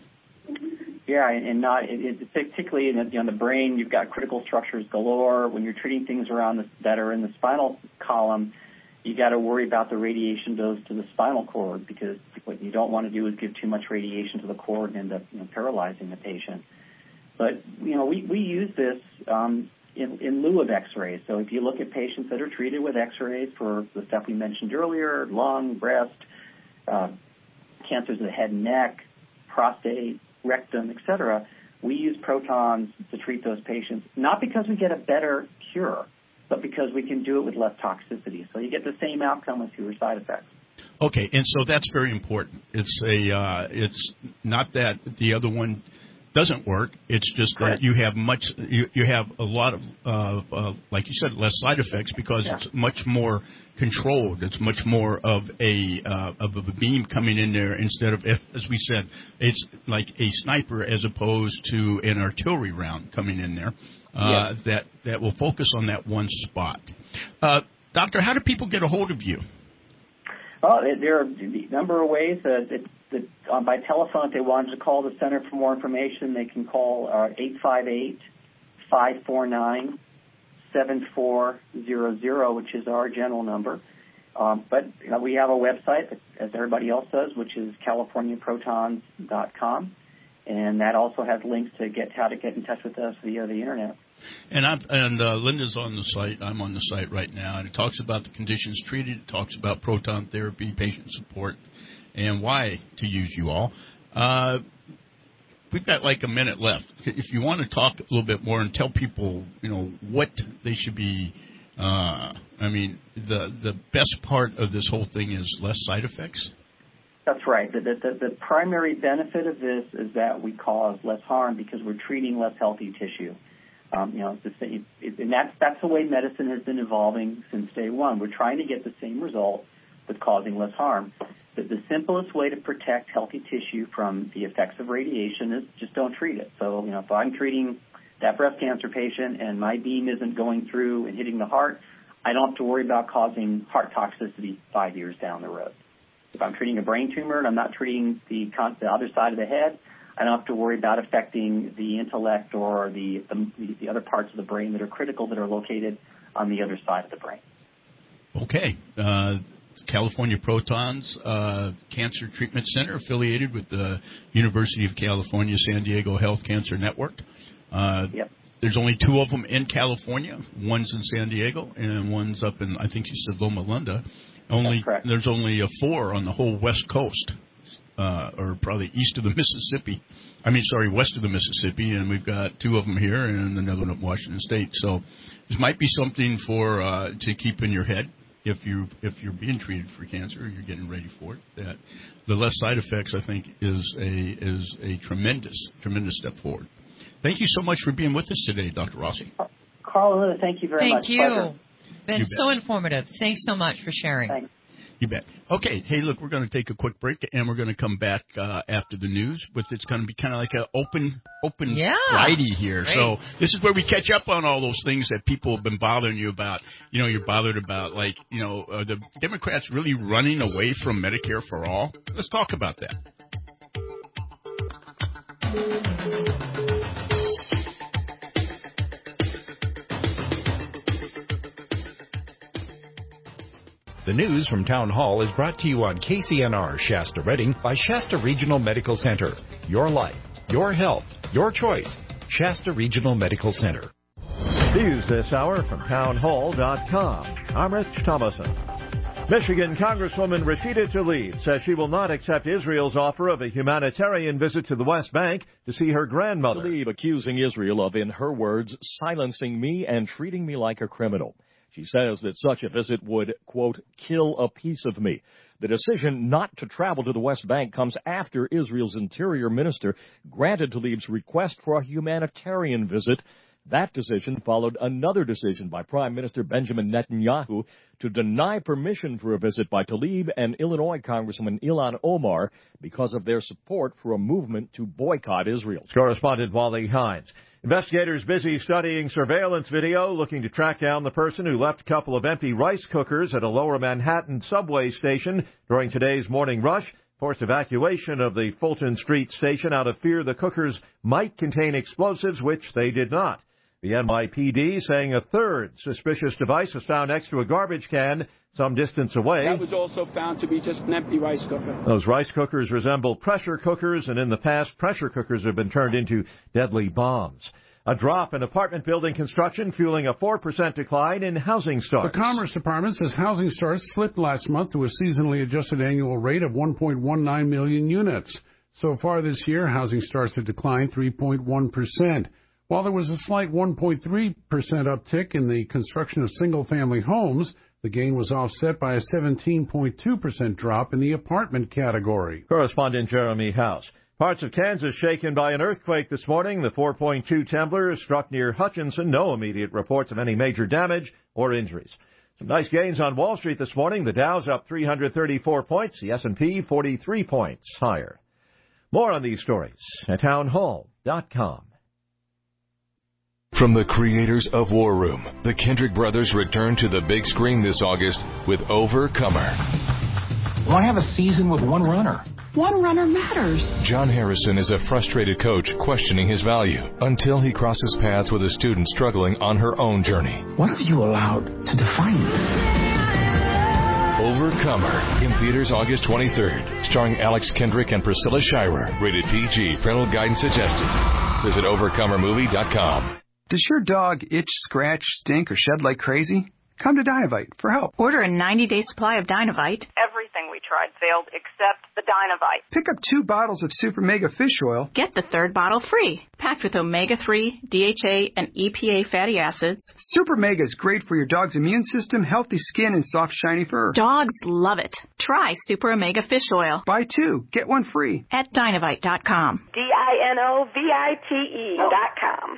Yeah, and not it, it, particularly in the, on the brain, you've got critical structures galore. When you're treating things around the, that are in the spinal column, you got to worry about the radiation dose to the spinal cord, because what you don't want to do is give too much radiation to the cord and end up, you know, paralyzing the patient. But you know, we we use this um, in, in lieu of X-rays. So if you look at patients that are treated with X-rays for the stuff we mentioned earlier, lung, breast, uh, cancers of the head and neck, prostate, rectum, et cetera, we use protons to treat those patients, not because we get a better cure, but because we can do it with less toxicity. So you get the same outcome with fewer side effects. Okay, and so that's very important. It's a, uh, it's not that the other one doesn't work. It's just Correct. that you have much, you, you have a lot of, uh, uh, like you said, less side effects, because yeah. it's much more controlled. It's much more of a uh, of a beam coming in there instead of, as we said, it's like a sniper as opposed to an artillery round coming in there. Uh, yes. That that will focus on that one spot. Uh, Doctor, how do people get a hold of you? Well, there are a number of ways. Uh, it, it, um, by telephone, if they wanted to call the center for more information, they can call uh, eight five eight, five four nine, seven four zero zero, which is our general number. Um, but you know, we have a website, as everybody else does, which is california protons dot com. And that also has links to get how to get in touch with us via the internet. And I'm, and uh, Linda's on the site. I'm on the site right now, and it talks about the conditions treated. It talks about proton therapy, patient support, and why to use you all. Uh, we've got like a minute left. If you want to talk a little bit more and tell people, you know, what they should be. Uh, I mean, the the best part of this whole thing is less side effects. That's right. The, the, the primary benefit of this is that we cause less harm because we're treating less healthy tissue. Um, you know, it's the, it, and that's that's the way medicine has been evolving since day one. We're trying to get the same result with causing less harm. The, the simplest way to protect healthy tissue from the effects of radiation is just don't treat it. So, you know, if I'm treating that breast cancer patient and my beam isn't going through and hitting the heart, I don't have to worry about causing heart toxicity five years down the road. If I'm treating a brain tumor and I'm not treating the, the other side of the head, I don't have to worry about affecting the intellect or the, the, the other parts of the brain that are critical that are located on the other side of the brain. Okay. Uh, California Protons uh, Cancer Treatment Center, affiliated with the University of California San Diego Health Cancer Network. Uh, yep. There's only two of them in California. One's in San Diego and one's up in, I think you said, Loma Linda. Only there's only a four on the whole West Coast. Uh, uh, or probably east of the Mississippi. I mean, sorry, west of the Mississippi, and we've got two of them here and another one at Washington State. So this might be something for uh, to keep in your head if you if you're being treated for cancer, or you're getting ready for it. That the less side effects, I think, is a is a tremendous tremendous step forward. Thank you so much for being with us today, Doctor Rossi. Carl, thank you very thank much. Thank you. Pleasure. Been you so informative. Thanks so much for sharing. Thanks. You bet. Okay, hey, look, we're going to take a quick break, and we're going to come back uh, after the news. With it's going to be kind of like an open, open yeah, Friday here. great. So this is where we catch up on all those things that people have been bothering you about. You know, you're bothered about, like, you know, are the Democrats really running away from Medicare for all? Let's talk about that. The news from Town Hall is brought to you on K C N R Shasta Redding by Shasta Regional Medical Center. Your life, your health, your choice. Shasta Regional Medical Center. News this hour from town hall dot com. I'm Rich Thomason. Michigan Congresswoman Rashida Tlaib says she will not accept Israel's offer of a humanitarian visit to the West Bank to see her grandmother. Tlaib accusing Israel of, in her words, silencing me and treating me like a criminal. She says that such a visit would, quote, kill a piece of me. The decision not to travel to the West Bank comes after Israel's interior minister granted Tlaib's request for a humanitarian visit. That decision followed another decision by Prime Minister Benjamin Netanyahu to deny permission for a visit by Tlaib and Illinois Congressman Ilhan Omar because of their support for a movement to boycott Israel. Correspondent Wally Hines. Investigators busy studying surveillance video looking to track down the person who left a couple of empty rice cookers at a lower Manhattan subway station during today's morning rush. Forced evacuation of the Fulton Street station out of fear the cookers might contain explosives, which they did not. The N Y P D saying a third suspicious device was found next to a garbage can some distance away. That was also found to be just an empty rice cooker. Those rice cookers resemble pressure cookers, and in the past, pressure cookers have been turned into deadly bombs. A drop in apartment building construction fueling a four percent decline in housing starts. The Commerce Department says housing starts slipped last month to a seasonally adjusted annual rate of one point one nine million units. So far this year, housing starts have declined three point one percent. While there was a slight one point three percent uptick in the construction of single-family homes, the gain was offset by a seventeen point two percent drop in the apartment category. Correspondent Jeremy House. Parts of Kansas shaken by an earthquake this morning. The four point two tremor struck near Hutchinson. No immediate reports of any major damage or injuries. Some nice gains on Wall Street this morning. The Dow's up three hundred thirty-four points. The S and P forty-three points higher. More on these stories at town hall dot com. From the creators of War Room, the Kendrick brothers return to the big screen this August with Overcomer. Why have a season with one runner? One runner matters. John Harrison is a frustrated coach questioning his value until he crosses paths with a student struggling on her own journey. What have you allowed to define you? Overcomer, in theaters August twenty-third, starring Alex Kendrick and Priscilla Shirer. Rated P G, parental guidance suggested. Visit overcomer movie dot com. Does your dog itch, scratch, stink, or shed like crazy? Come to Dynovite for help. Order a ninety-day supply of Dynovite. Everything we tried failed except the Dynovite. Pick up two bottles of Super Mega Fish Oil. Get the third bottle free. Packed with omega three, D H A, and E P A fatty acids. Super Mega is great for your dog's immune system, healthy skin, and soft, shiny fur. Dogs love it. Try Super Omega Fish Oil. Buy two, get one free. At Dynovite dot com. D I N O V I T E dot com.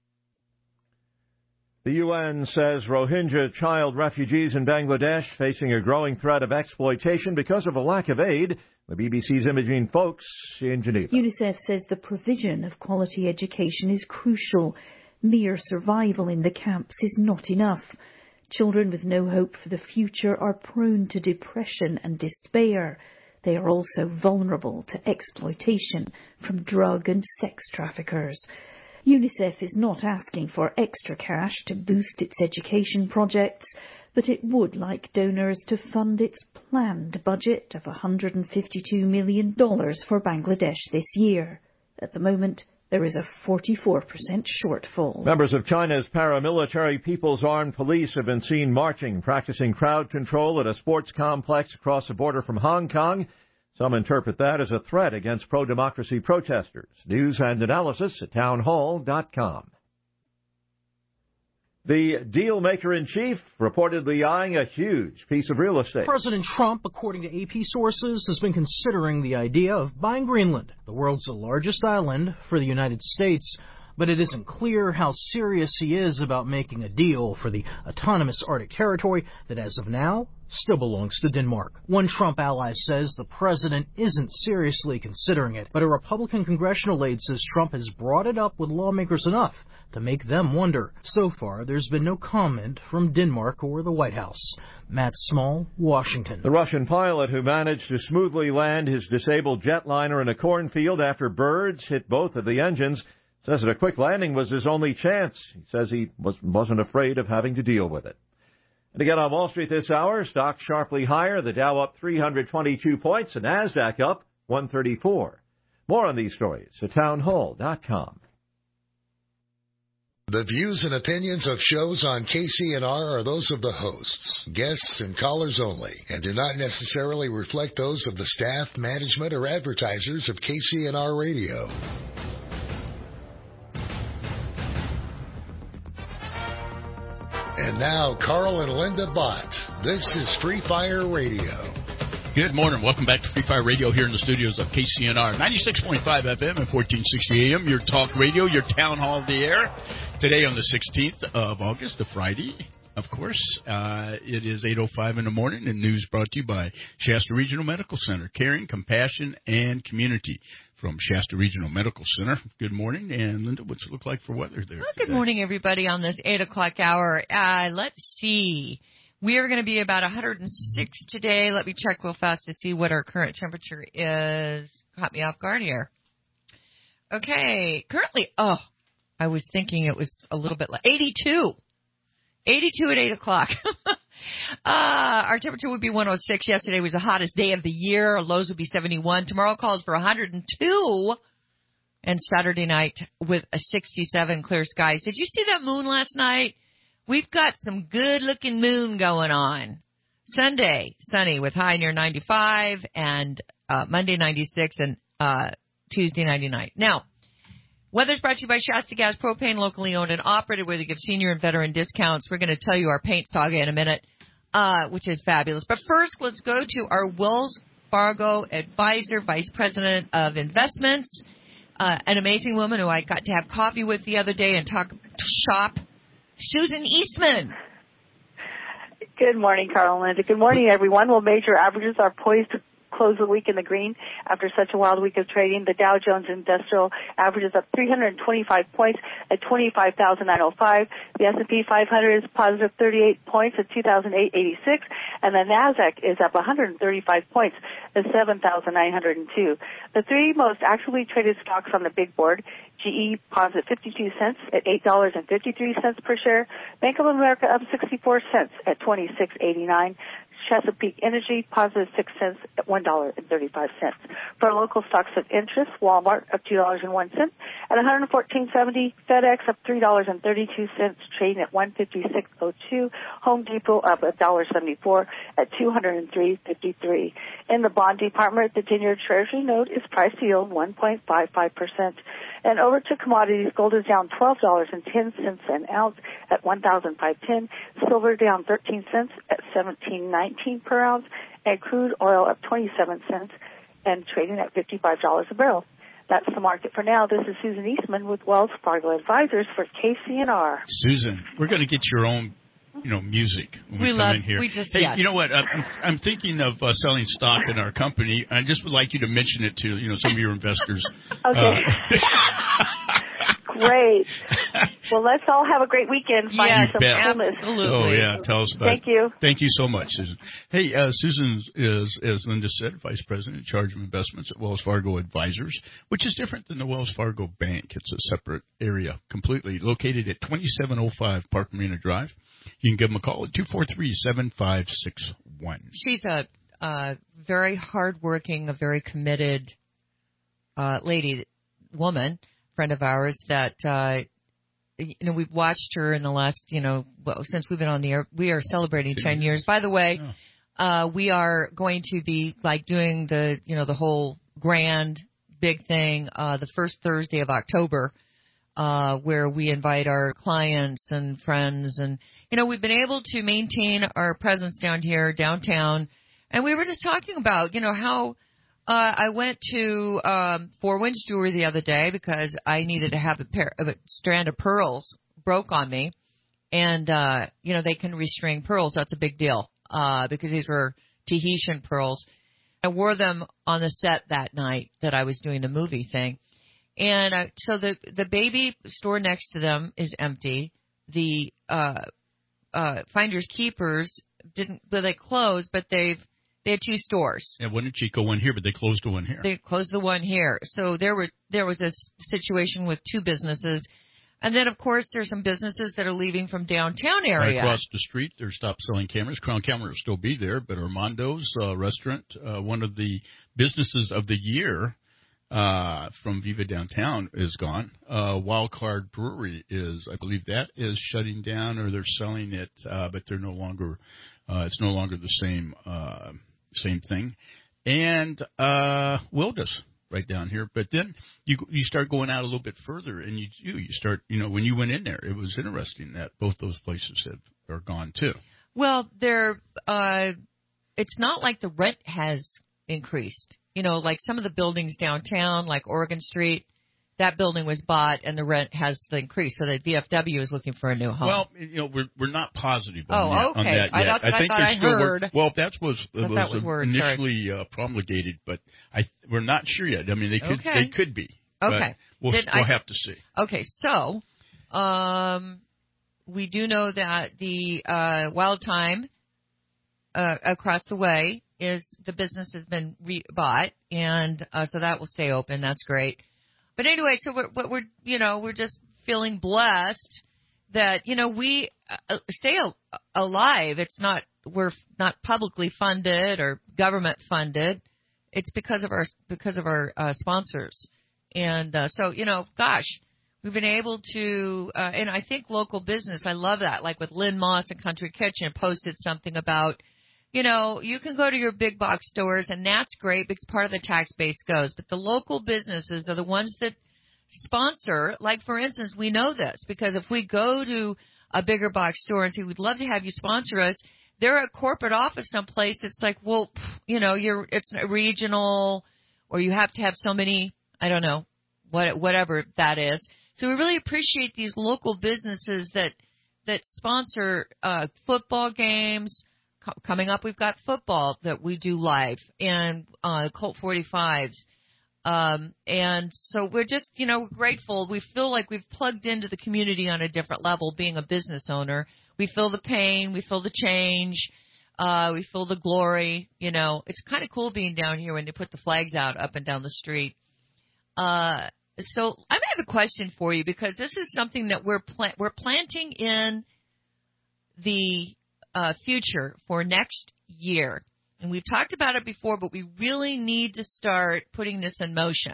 The U N says Rohingya child refugees in Bangladesh facing a growing threat of exploitation because of a lack of aid. The B B C's Imogene Folks in Geneva. UNICEF says the provision of quality education is crucial. Mere survival in the camps is not enough. Children with no hope for the future are prone to depression and despair. They are also vulnerable to exploitation from drug and sex traffickers. UNICEF is not asking for extra cash to boost its education projects, but it would like donors to fund its planned budget of one hundred fifty-two million dollars for Bangladesh this year. At the moment, there is a forty-four percent shortfall. Members of China's paramilitary People's Armed Police have been seen marching, practicing crowd control at a sports complex across the border from Hong Kong. Some interpret that as a threat against pro-democracy protesters. News and analysis at townhall dot com. The deal-maker-in-chief reportedly eyeing a huge piece of real estate. President Trump, according to A P sources, has been considering the idea of buying Greenland, the world's largest island for the United States. But it isn't clear how serious he is about making a deal for the autonomous Arctic territory that, as of now, still belongs to Denmark. One Trump ally says the president isn't seriously considering it, but a Republican congressional aide says Trump has brought it up with lawmakers enough to make them wonder. So far, there's been no comment from Denmark or the White House. Matt Small, Washington. The Russian pilot who managed to smoothly land his disabled jetliner in a cornfield after birds hit both of the engines says that a quick landing was his only chance. He says he was, wasn't afraid of having to deal with it. And again on Wall Street this hour, stocks sharply higher, the Dow up three hundred twenty-two points, the NASDAQ up one thirty-four. More on these stories at townhall dot com. The views and opinions of shows on K C N R are those of the hosts, guests, and callers only, and do not necessarily reflect those of the staff, management, or advertisers of K C N R Radio. And now, Carl and Linda Bott. This is Free Fire Radio. Good morning. Welcome back to Free Fire Radio here in the studios of K C N R, ninety-six point five F M and fourteen sixty A M, your talk radio, your town hall of the air. Today on the sixteenth of August, a Friday, of course. Uh, it is eight oh five in the morning, and news brought to you by Shasta Regional Medical Center, caring, compassion, and community. From Shasta Regional Medical Center. Good morning. And, Linda, what's it look like for weather there? Well, good morning, everybody, on this eight o'clock hour. Uh, let's see. We are going to be about one hundred six today. Let me check real fast to see what our current temperature is. Caught me off guard here. Okay. Currently, oh, I was thinking it was a little bit like eighty-two. eighty-two at eight o'clock. uh, our temperature would be one oh six. Yesterday was the hottest day of the year. Our lows would be seventy-one. Tomorrow calls for one hundred two. And Saturday night with a sixty-seven, clear skies. Did you see that moon last night? We've got some good-looking moon going on. Sunday, sunny with high near ninety-five, and uh, Monday ninety-six, and uh, Tuesday ninety-nine. Now, weather's brought to you by Shasta Gas Propane, locally owned and operated, where they give senior and veteran discounts. We're going to tell you our paint saga in a minute, uh, which is fabulous. But first, let's go to our Wells Fargo advisor, vice president of investments, uh, an amazing woman who I got to have coffee with the other day and talk shop, Susan Eastman. Good morning, Carl and Linda. Good morning, everyone. Well, major averages are poised to close the week in the green after such a wild week of trading. The Dow Jones Industrial averages up three hundred twenty-five points at twenty-five thousand nine hundred five. The S and P five hundred is positive thirty-eight points at two thousand eight hundred eighty-six, and the Nasdaq is up one hundred thirty-five points at seven thousand nine hundred two. The three most actively traded stocks on the big board: G E positive fifty-two cents at eight dollars and fifty-three cents per share. Bank of America up sixty-four cents at twenty-six eighty-nine. Chesapeake Energy, positive six cents at one dollar and thirty-five cents. For local stocks of interest, Walmart up two dollars and one cent at one hundred fourteen seventy. FedEx up three dollars and thirty-two cents, trading at one fifty-six oh two. Home Depot up one dollar seventy-four at two hundred three fifty-three. In the bond department, the ten-year Treasury note is priced to yield one point five five percent. And over to commodities, gold is down twelve dollars and ten cents an ounce at one thousand five hundred ten. Silver down thirteen cents at seventeen nineteen per ounce, and crude oil up twenty-seven cents and trading at fifty-five dollars a barrel. That's the market for now. This is Susan Eastman with Wells Fargo Advisors for K C N R. Susan, we're going to get your own, you know, music when we, we come love, in here. We just, hey, yes. You know what? I'm, I'm thinking of uh, selling stock in our company. I just would like you to mention it to, you know, some of your investors. Okay. Uh, Great. Well, let's all have a great weekend. Find yeah, some absolutely. Oh, yeah. Tell us about Thank it. you. Thank you so much, Susan. Hey, uh, Susan is, as Linda said, Vice President in charge of investments at Wells Fargo Advisors, which is different than the Wells Fargo Bank. It's a separate area completely, located at twenty-seven oh five Park Marina Drive. You can give them a call at two four three, seven five six one. She's a uh, very hardworking, a very committed uh, lady, woman, friend of ours that, uh, you know, we've watched her in the last, you know, well, since we've been on the air. We are celebrating ten years. By the way, uh, we are going to be like doing the, you know, the whole grand big thing, uh, the first Thursday of October, uh, where we invite our clients and friends. And, you know, we've been able to maintain our presence down here, downtown. And we were just talking about, you know, how uh, I went to um, Four Winds Jewelry the other day because I needed to have a pair of a strand of pearls broke on me. And, uh, you know, they can restring pearls. That's a big deal uh, because these were Tahitian pearls. I wore them on the set that night that I was doing the movie thing. And uh, so the the baby store next to them is empty. The uh, uh, Finders Keepers didn't, well, they closed, but they've they had two stores. Yeah, one in Chico, one here, but they closed the one here. They closed the one here. So there was there was a situation with two businesses. And then, of course, there's some businesses that are leaving from downtown area. Right across the street, they're stopped selling cameras. Crown Camera will still be there, but Armando's uh, restaurant, uh, one of the businesses of the year uh, from Viva Downtown, is gone. Uh, Wild Card Brewery is, I believe, that is shutting down, or they're selling it, uh, but they're no longer. Uh, it's no longer the same uh, same thing. And uh, Wilda's. Right down here, but then you you start going out a little bit further, and you you you start, you know, when you went in there, it was interesting that both those places have are gone too. Well, they're uh, it's not like the rent has increased. You know, like some of the buildings downtown, like Oregon Street, that building was bought and the rent has increased, so that V F W is looking for a new home. Well, you know, we're we're not positive on, oh, that, okay. on that yet. I, thought, I think I, thought I heard. Work, well, that was, was, was, that was word, initially uh, promulgated, but I we're not sure yet. I mean, they could okay. they could be. Okay. We'll, then we'll I, have to see. Okay, so um, we do know that the uh, Wild Time uh, across the way is the business has been re- bought, and uh, so that will stay open. That's great. But anyway, so we're, we're, you know, we're just feeling blessed that, you know, we uh, stay al- alive. It's not, we're not publicly funded or government funded. It's because of our, because of our uh, sponsors. And uh, so, you know, gosh, we've been able to, uh, and I think local business, I love that. Like with Lynn Moss and Country Kitchen posted something about, you know, you can go to your big box stores, and that's great because part of the tax base goes. But the local businesses are the ones that sponsor. Like, for instance, we know this because if we go to a bigger box store and say, we'd love to have you sponsor us, they're at corporate office someplace. It's like, well, you know, you're it's a regional, or you have to have so many, I don't know, what whatever that is. So we really appreciate these local businesses that that sponsor uh, football games. Coming up, we've got football that we do live, and uh, Colt forty-fives. Um, and so we're just, you know, grateful. We feel like we've plugged into the community on a different level, being a business owner. We feel the pain. We feel the change. Uh, we feel the glory. You know, it's kind of cool being down here when they put the flags out up and down the street. Uh, so I have a question for you, because this is something that we're pla- we're planting in the Uh, future for next year. And we've talked about it before, but we really need to start putting this in motion.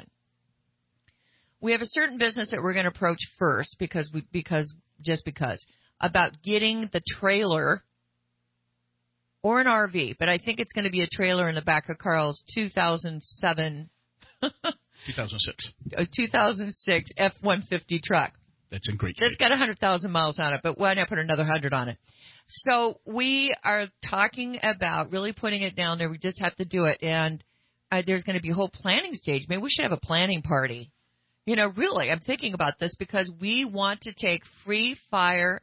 We have a certain business that we're going to approach first because we, because, just because, about getting the trailer or an R V, but I think it's going to be a trailer in the back of Carl's two thousand seven two thousand six a two thousand six F one fifty truck. That's in great shape. It's got one hundred thousand miles on it, but why not put another one hundred on it? So we are talking about really putting it down there. We just have to do it. And uh, there's going to be a whole planning stage. Maybe we should have a planning party. You know, really, I'm thinking about this because we want to take Free Fire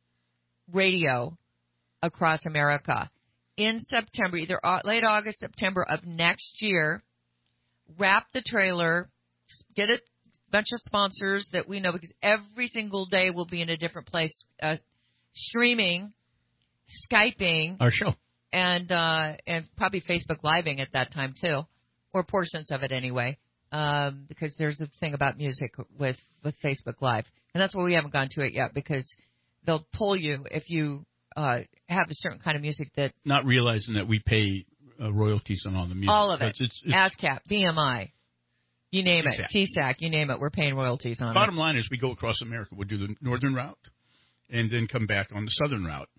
Radio across America in September, either late August, September of next year. Wrap the trailer, get a bunch of sponsors that we know, because every single day we'll be in a different place, uh, streaming, Skyping our show, and uh, and probably Facebook Living at that time too, or portions of it anyway, um, because there's a thing about music with, with Facebook Live, and that's why we haven't gone to it yet, because they'll pull you if you uh, have a certain kind of music that. Not realizing that we pay uh, royalties on all the music. All of it. It's, it's, ASCAP, B M I, you name T SAC. it, T SAC, you name it. We're paying royalties on Bottom it. line is we go across America. We'll do the northern route and then come back on the southern route.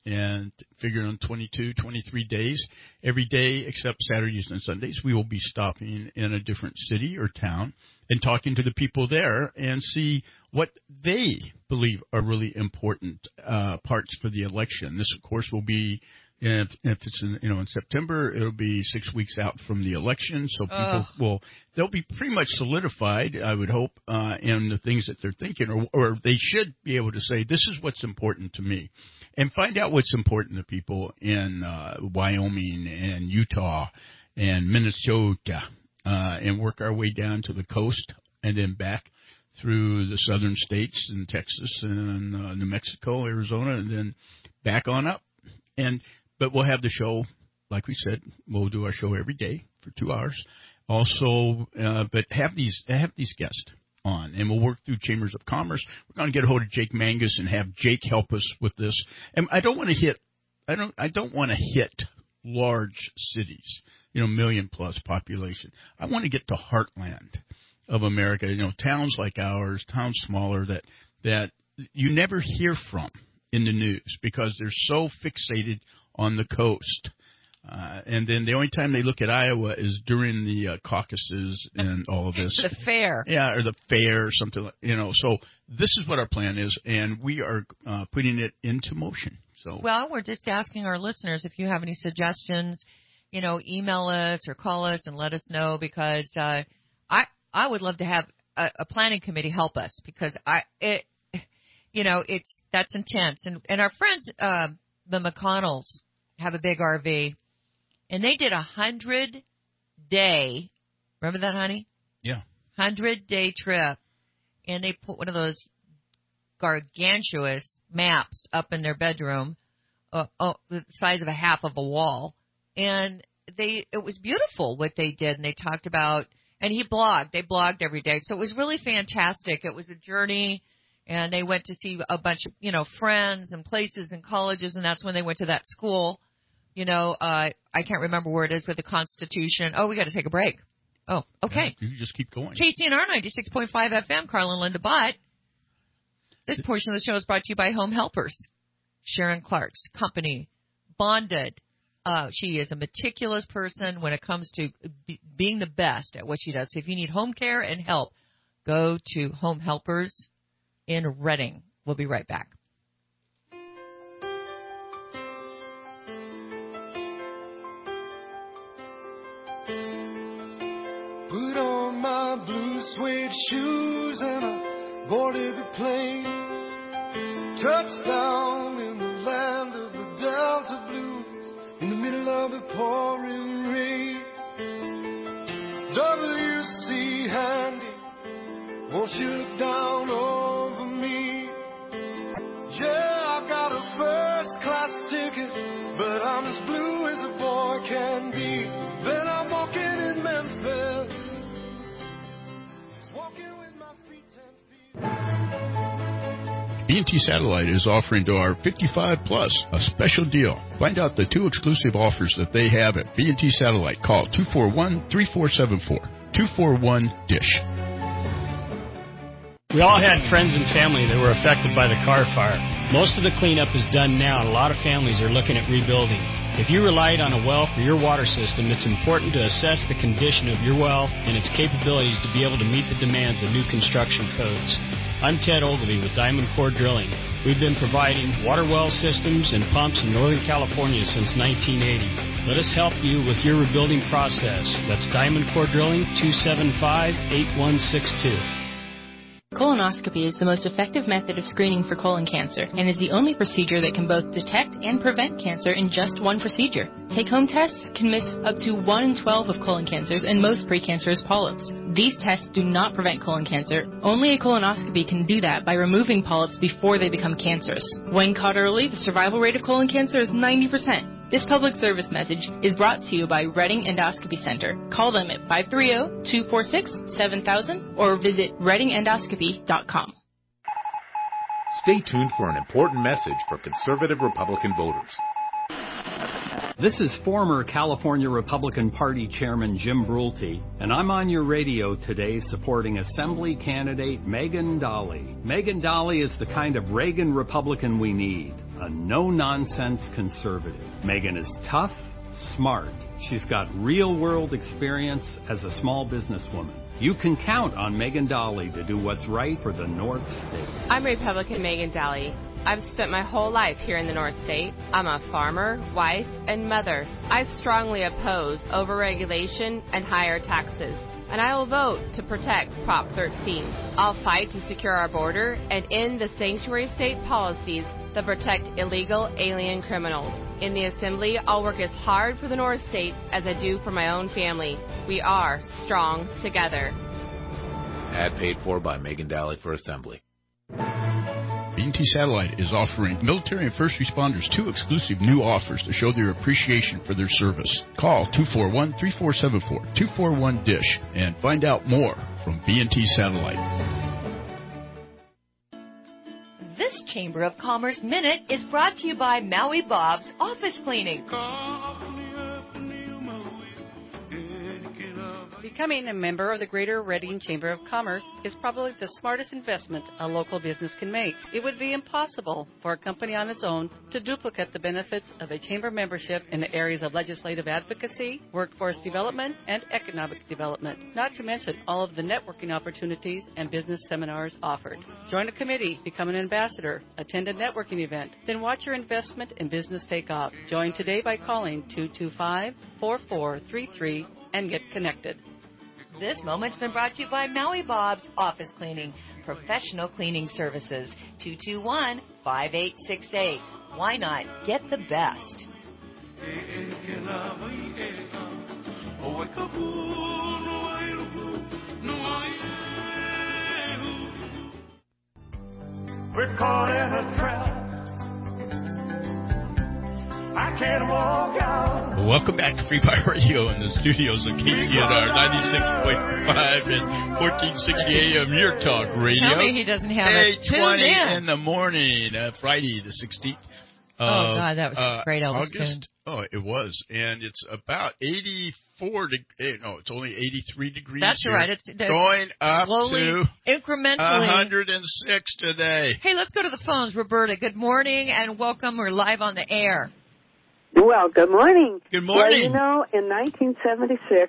and figure on twenty-two, twenty-three days. Every day except Saturdays and Sundays, we will be stopping in a different city or town and talking to the people there and see what they believe are really important uh, parts for the election. This, of course, will be, if, if it's in, you know in September, it'll be six weeks out from the election, so people Ugh. will they'll be pretty much solidified, I would hope, uh, in the things that they're thinking, or, or they should be able to say, this is what's important to me, and find out what's important to people in uh, Wyoming and Utah and Minnesota, uh, and work our way down to the coast and then back through the southern states and Texas and uh, New Mexico, Arizona, and then back on up. And but we'll have the show, like we said, we'll do our show every day for two hours. Also, uh, but have these have these guests on, and we'll work through Chambers of Commerce. We're going to get a hold of Jake Mangus and have Jake help us with this. And I don't want to hit, I don't, I don't want to hit large cities, you know, million plus population. I want to get to heartland of America, you know, towns like ours, towns smaller that that you never hear from in the news because they're so fixated on the coast. Uh, and then the only time they look at Iowa is during the uh, caucuses and all of this. The fair. Yeah, or the fair or something, like, you know. So this is what our plan is, and we are uh, putting it into motion. So Well, we're just asking our listeners if you have any suggestions, you know, email us or call us and let us know, because uh, I I would love to have a, a planning committee help us, because I it you know it's that's intense, and and our friends uh, the McConnells have a big R V. And they did a hundred day, remember that, honey? Yeah. Hundred day trip. And they put one of those gargantuous maps up in their bedroom, uh, oh, the size of a half of a wall. And they, it was beautiful what they did. And they talked about, and he blogged, they blogged every day. So it was really fantastic. It was a journey. And they went to see a bunch of, you know, friends and places and colleges. And that's when they went to that school. You know, uh, I can't remember where it is with the Constitution. Oh, we got to take a break. Oh, okay. Yeah, you just keep going. K C N R ninety-six point five F M, Carl and Linda Bott. This portion of the show is brought to you by Home Helpers. Sharon Clark's company, Bonded. Uh, she is a meticulous person when it comes to be, being the best at what she does. So if you need home care and help, go to Home Helpers in Reading. We'll be right back. Put on my blue suede shoes and I boarded the plane. Touchdown in the land of the Delta Blues, in the middle of the pouring rain. W C Handy, won't you look down over me? Yeah, I got a first class ticket, but I'm as blue as a boy can be. Then I'm walking in Memphis. B and T Satellite is offering to our fifty-five plus a special deal. Find out the two exclusive offers that they have at B and T Satellite. Call two four one, three four seven four, two four one, DISH. We all had friends and family that were affected by the car fire. Most of the cleanup is done now, and a lot of families are looking at rebuilding. If you relied on a well for your water system, it's important to assess the condition of your well and its capabilities to be able to meet the demands of new construction codes. I'm Ted Ogilvie with Diamond Core Drilling. We've been providing water well systems and pumps in Northern California since nineteen eighty. Let us help you with your rebuilding process. That's Diamond Core Drilling, two seven five, eight one six two. Colonoscopy is the most effective method of screening for colon cancer and is the only procedure that can both detect and prevent cancer in just one procedure. Take-home tests can miss up to one in twelve of colon cancers and most precancerous polyps. These tests do not prevent colon cancer. Only a colonoscopy can do that by removing polyps before they become cancerous. When caught early, the survival rate of colon cancer is ninety percent. This public service message is brought to you by Reading Endoscopy Center. Call them at five three zero, two four six, seven thousand or visit reading endoscopy dot com. Stay tuned for an important message for conservative Republican voters. This is former California Republican Party Chairman Jim Brulte, and I'm on your radio today supporting Assembly candidate Megan Dolley. Megan Dolley is the kind of Reagan Republican we need. a no-nonsense conservative. Megan is tough, smart. She's got real-world experience as a small businesswoman. You can count on Megan Daly to do what's right for the North State. I'm Republican Megan Daly. I've spent my whole life here in the North State. I'm a farmer, wife, and mother. I strongly oppose overregulation and higher taxes, and I will vote to protect Prop thirteen. I'll fight to secure our border and end the sanctuary state policies that protect illegal alien criminals. In the Assembly, I'll work as hard for the North State as I do for my own family. We are strong together. Ad paid for by Megan Daly for Assembly. B and T Satellite is offering military and first responders two exclusive new offers to show their appreciation for their service. Call two four one, three four seven four, two four one, D I S H and find out more from B and T Satellite. This Chamber of Commerce Minute is brought to you by Maui Bob's Office Cleaning. Becoming a member of the Greater Reading Chamber of Commerce is probably the smartest investment a local business can make. It would be impossible for a company on its own to duplicate the benefits of a chamber membership in the areas of legislative advocacy, workforce development, and economic development, not to mention all of the networking opportunities and business seminars offered. Join a committee, become an ambassador, attend a networking event, then watch your investment in business take off. Join today by calling two two five, four four three three and get connected. This moment's been brought to you by Maui Bob's Office Cleaning, professional cleaning services. two two one, five eight six eight. Why not get the best? We're caught in a trap. I can't walk out. Welcome back to Free Fire Radio in the studios of K C N R ninety-six point five and fourteen sixty A M, your talk radio. Tell me he doesn't have it tuned in. in the morning, uh, Friday the sixteenth. Oh, of, God, that was uh, a great Elvis August. tune. Oh, it was. And it's about eighty-four degrees. No, it's only eighty-three degrees. That's here. right. It's going up slowly, to incrementally. one hundred six today. Hey, let's go to the phones. Roberta, good morning and welcome. We're live on the air. Well, good morning. Good morning. Well, you know, in nineteen seventy-six,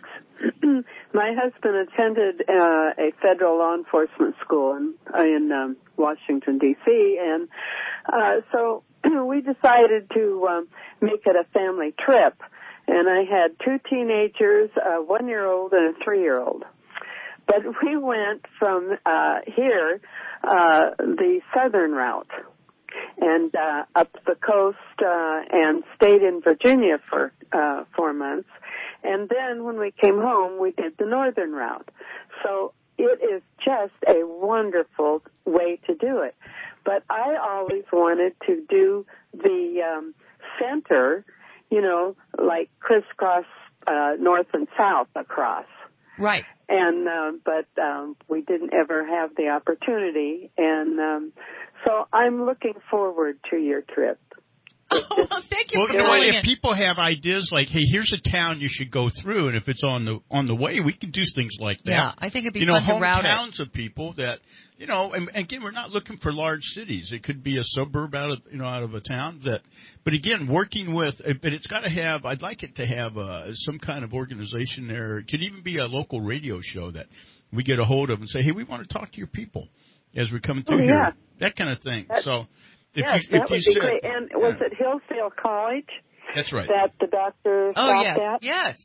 my husband attended uh, a federal law enforcement school in, in um, Washington, D C, and uh, so we decided to um, make it a family trip. And I had two teenagers, a one-year-old and a three-year-old. But we went from uh, here, uh, the southern route, and uh, up the coast uh, and stayed in Virginia for uh, four months. And then when we came home, we did the northern route. So it is just a wonderful way to do it. But I always wanted to do the um, center, you know, like crisscross uh, north and south across. Right. And uh, but um, we didn't ever have the opportunity, and um, so I'm looking forward to your trip. Oh, well, thank you well, for you know calling what? in. If people have ideas like, "Hey, here's a town you should go through," and if it's on the on the way, we can do things like that. Yeah, I think it'd be you know, fun to route it. hometowns of people that you know. And again, we're not looking for large cities. It could be a suburb out of you know out of a town that. But again, working with, but it's got to have. I'd like it to have uh, some kind of organization there. It could even be a local radio show that we get a hold of and say, "Hey, we want to talk to your people as we're coming through oh, yeah. here." That kind of thing. That, so. If yes, you, if that you would be said, great. And was it Hillsdale College? That's right. That the doctor oh, stopped yes. at? Yes.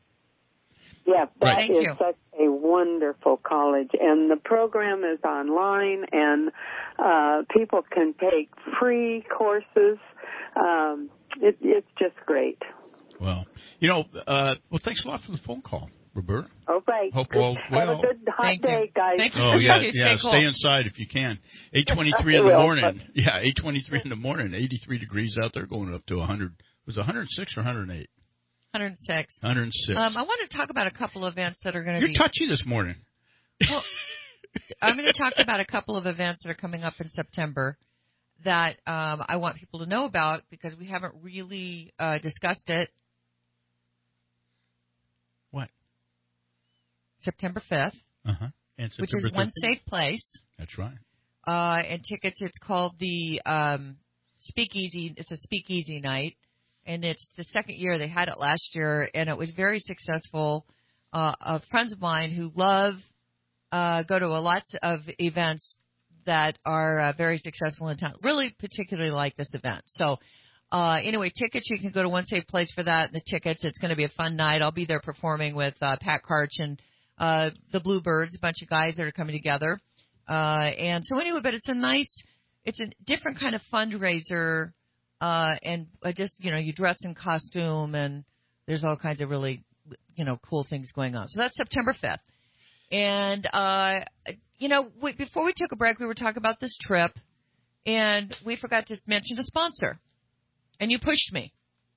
Yeah, that right. is you. such a wonderful college. And the program is online, and uh, people can take free courses. Um, it, it's just great. Well, you know, uh, well, thanks a lot for the phone call, Roberta. Okay. Hope all well. Have a good hot Thank day, you. guys. Thank you. Oh, yeah, Stay yeah. cool. Stay inside if you can. eight twenty-three in the Well, morning. Yeah, eight twenty-three in the morning. eighty-three degrees out there, going up to one hundred. Was it one hundred six or one hundred eight? one hundred six. one hundred six. Um, I want to talk about a couple of events that are going to You're be. touchy this morning. Well, I'm going to talk about a couple of events that are coming up in September that um, I want people to know about because we haven't really uh, discussed it. What? September fifth, uh-huh. and which September is One thirteenth. Safe Place. That's right. Uh, and tickets, it's called the um, speakeasy. It's a speakeasy night, and it's the second year. They had it last year, and it was very successful. Uh, uh, friends of mine who love uh, go to a lot of events that are uh, very successful in town. Really, particularly like this event. So, uh, anyway, tickets, you can go to One Safe Place for that. The tickets, it's going to be a fun night. I'll be there performing with uh, Pat Karch and uh, the Bluebirds, a bunch of guys that are coming together. Uh, and so anyway, but it's a nice, it's a different kind of fundraiser. Uh, and uh, just, you know, you dress in costume and there's all kinds of really, you know, cool things going on. So that's September fifth. And, uh, you know, we, before we took a break, we were talking about this trip, and we forgot to mention a sponsor. And you pushed me.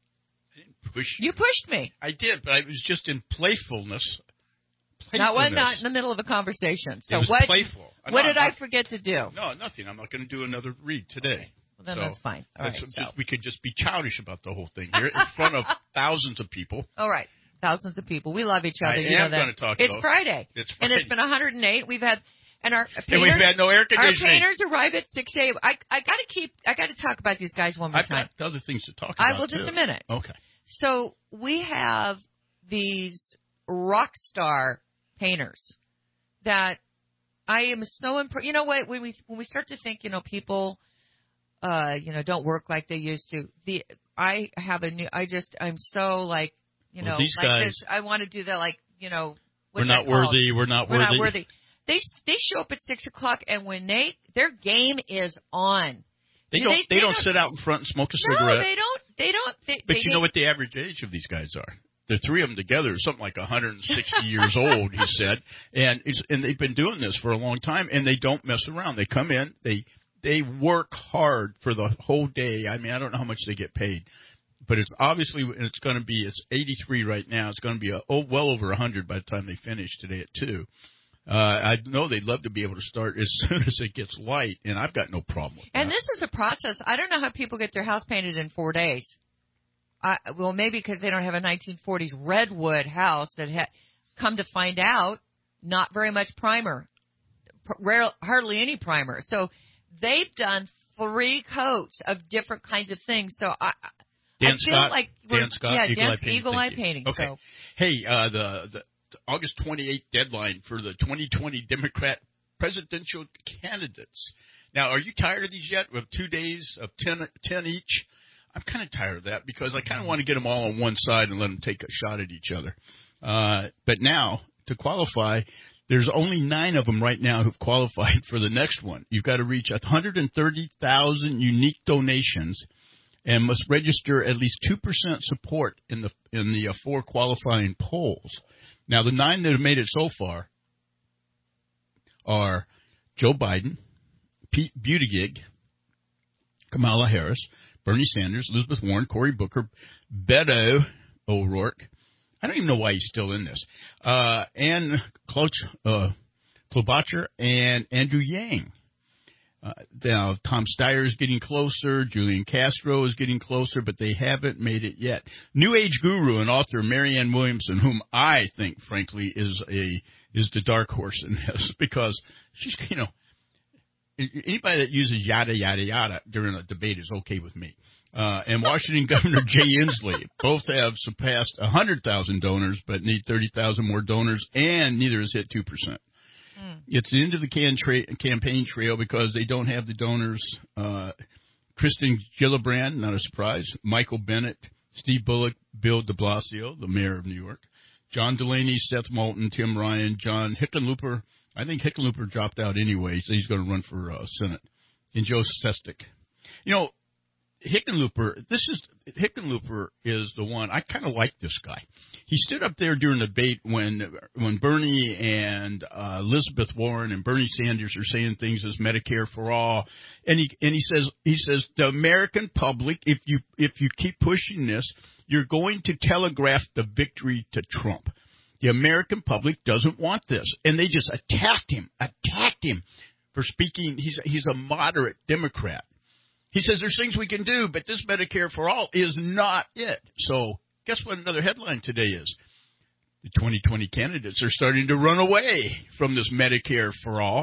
I didn't push you. You pushed me. I did, but I was just in playfulness. playfulness. Not one, not in the middle of a conversation. So it was what? Playful. What no, did not, I forget to do? No, nothing. I'm not going to do another read today. Okay. Well, then so that's fine. All right. just, So. We could just be childish about the whole thing here in front of thousands of people. All right. Thousands of people. We love each other. I you am know that. going to talk It's about, Friday. It's And Friday. it's been one hundred eight. We've had, and our painters, and we've had no air conditioning. Our painters arrive at six a.m. I, I got to keep, I got to talk about these guys one more I've time. got other things to talk about, I will just too. a minute. Okay. So we have these rock star painters that I am so impressed. You know what? When we when we start to think, you know, people, uh, you know, don't work like they used to. The I have a new. I just I'm so like, you Well, know, these like guys, this. I want to do that. Like, you know, we're what's not that called? worthy. We're not We're worthy. not worthy. They they show up at six o'clock, and when they their game is on. They Do don't. They, They, don't, don't sit out in front and smoke a cigarette. No, they don't. They don't. They, But they you need, know what the average age of these guys are? The three of them together is something like one hundred sixty years old, he said, and it's, and they've been doing this for a long time, and they don't mess around. They come in, they they work hard for the whole day. I mean, I don't know how much they get paid, but it's obviously it's going to be it's eighty-three right now. It's going to be a, oh, well over one hundred by the time they finish today at two. Uh, I know they'd love to be able to start as soon as it gets light, and I've got no problem with and that. this is a process. I don't know how people get their house painted in four days. I, well, maybe because they don't have a nineteen forties redwood house that had come to find out not very much primer, rare, hardly any primer. So they've done three coats of different kinds of things. So I, Dan I feel Scott, like we're, Dan Scott, yeah, Eagle Dan, Eye Painting. Eagle Eye Thank you. Painting. Okay. So. Hey, uh, the, the August twenty-eighth deadline for the twenty twenty Democrat presidential candidates. Now, are you tired of these yet? We have two days of ten, ten each. I'm kind of tired of that because I kind of want to get them all on one side and let them take a shot at each other. Uh, but now, to qualify, there's only nine of them right now who've qualified for the next one. You've got to reach one hundred thirty thousand unique donations and must register at least two percent support in the in the uh, four qualifying polls. Now, the nine that have made it so far are Joe Biden, Pete Buttigieg, Kamala Harris, Bernie Sanders, Elizabeth Warren, Cory Booker, Beto O'Rourke. I don't even know why he's still in this. Uh, and Kloch, uh, Klobuchar and Andrew Yang. Uh, now, Tom Steyer is getting closer. Julian Castro is getting closer, but they haven't made it yet. New Age guru and author Marianne Williamson, whom I think, frankly, is a is the dark horse in this because she's, you know, anybody that uses yada, yada, yada during a debate is okay with me. Uh, and Washington Governor Jay Inslee both have surpassed one hundred thousand donors but need thirty thousand more donors, and neither has hit two percent. Mm. It's the end of the can tra- campaign trail because they don't have the donors. Uh, Kristen Gillibrand, not a surprise. Michael Bennet, Steve Bullock, Bill de Blasio, the mayor of New York. John Delaney, Seth Moulton, Tim Ryan, John Hickenlooper. I think Hickenlooper dropped out anyway, so he's going to run for uh, Senate. And Joe Sestak. You know, Hickenlooper, this is Hickenlooper is the one. I kind of like this guy. He stood up there during the debate when when Bernie and uh, Elizabeth Warren and Bernie Sanders are saying things as Medicare for all, and he and he says he says the American public, if you if you keep pushing this, you're going to telegraph the victory to Trump. The American public doesn't want this, and they just attacked him, attacked him for speaking. He's he's a moderate Democrat. He says there's things we can do, but this Medicare for all is not it. So guess what another headline today is? The twenty twenty candidates are starting to run away from this Medicare for all.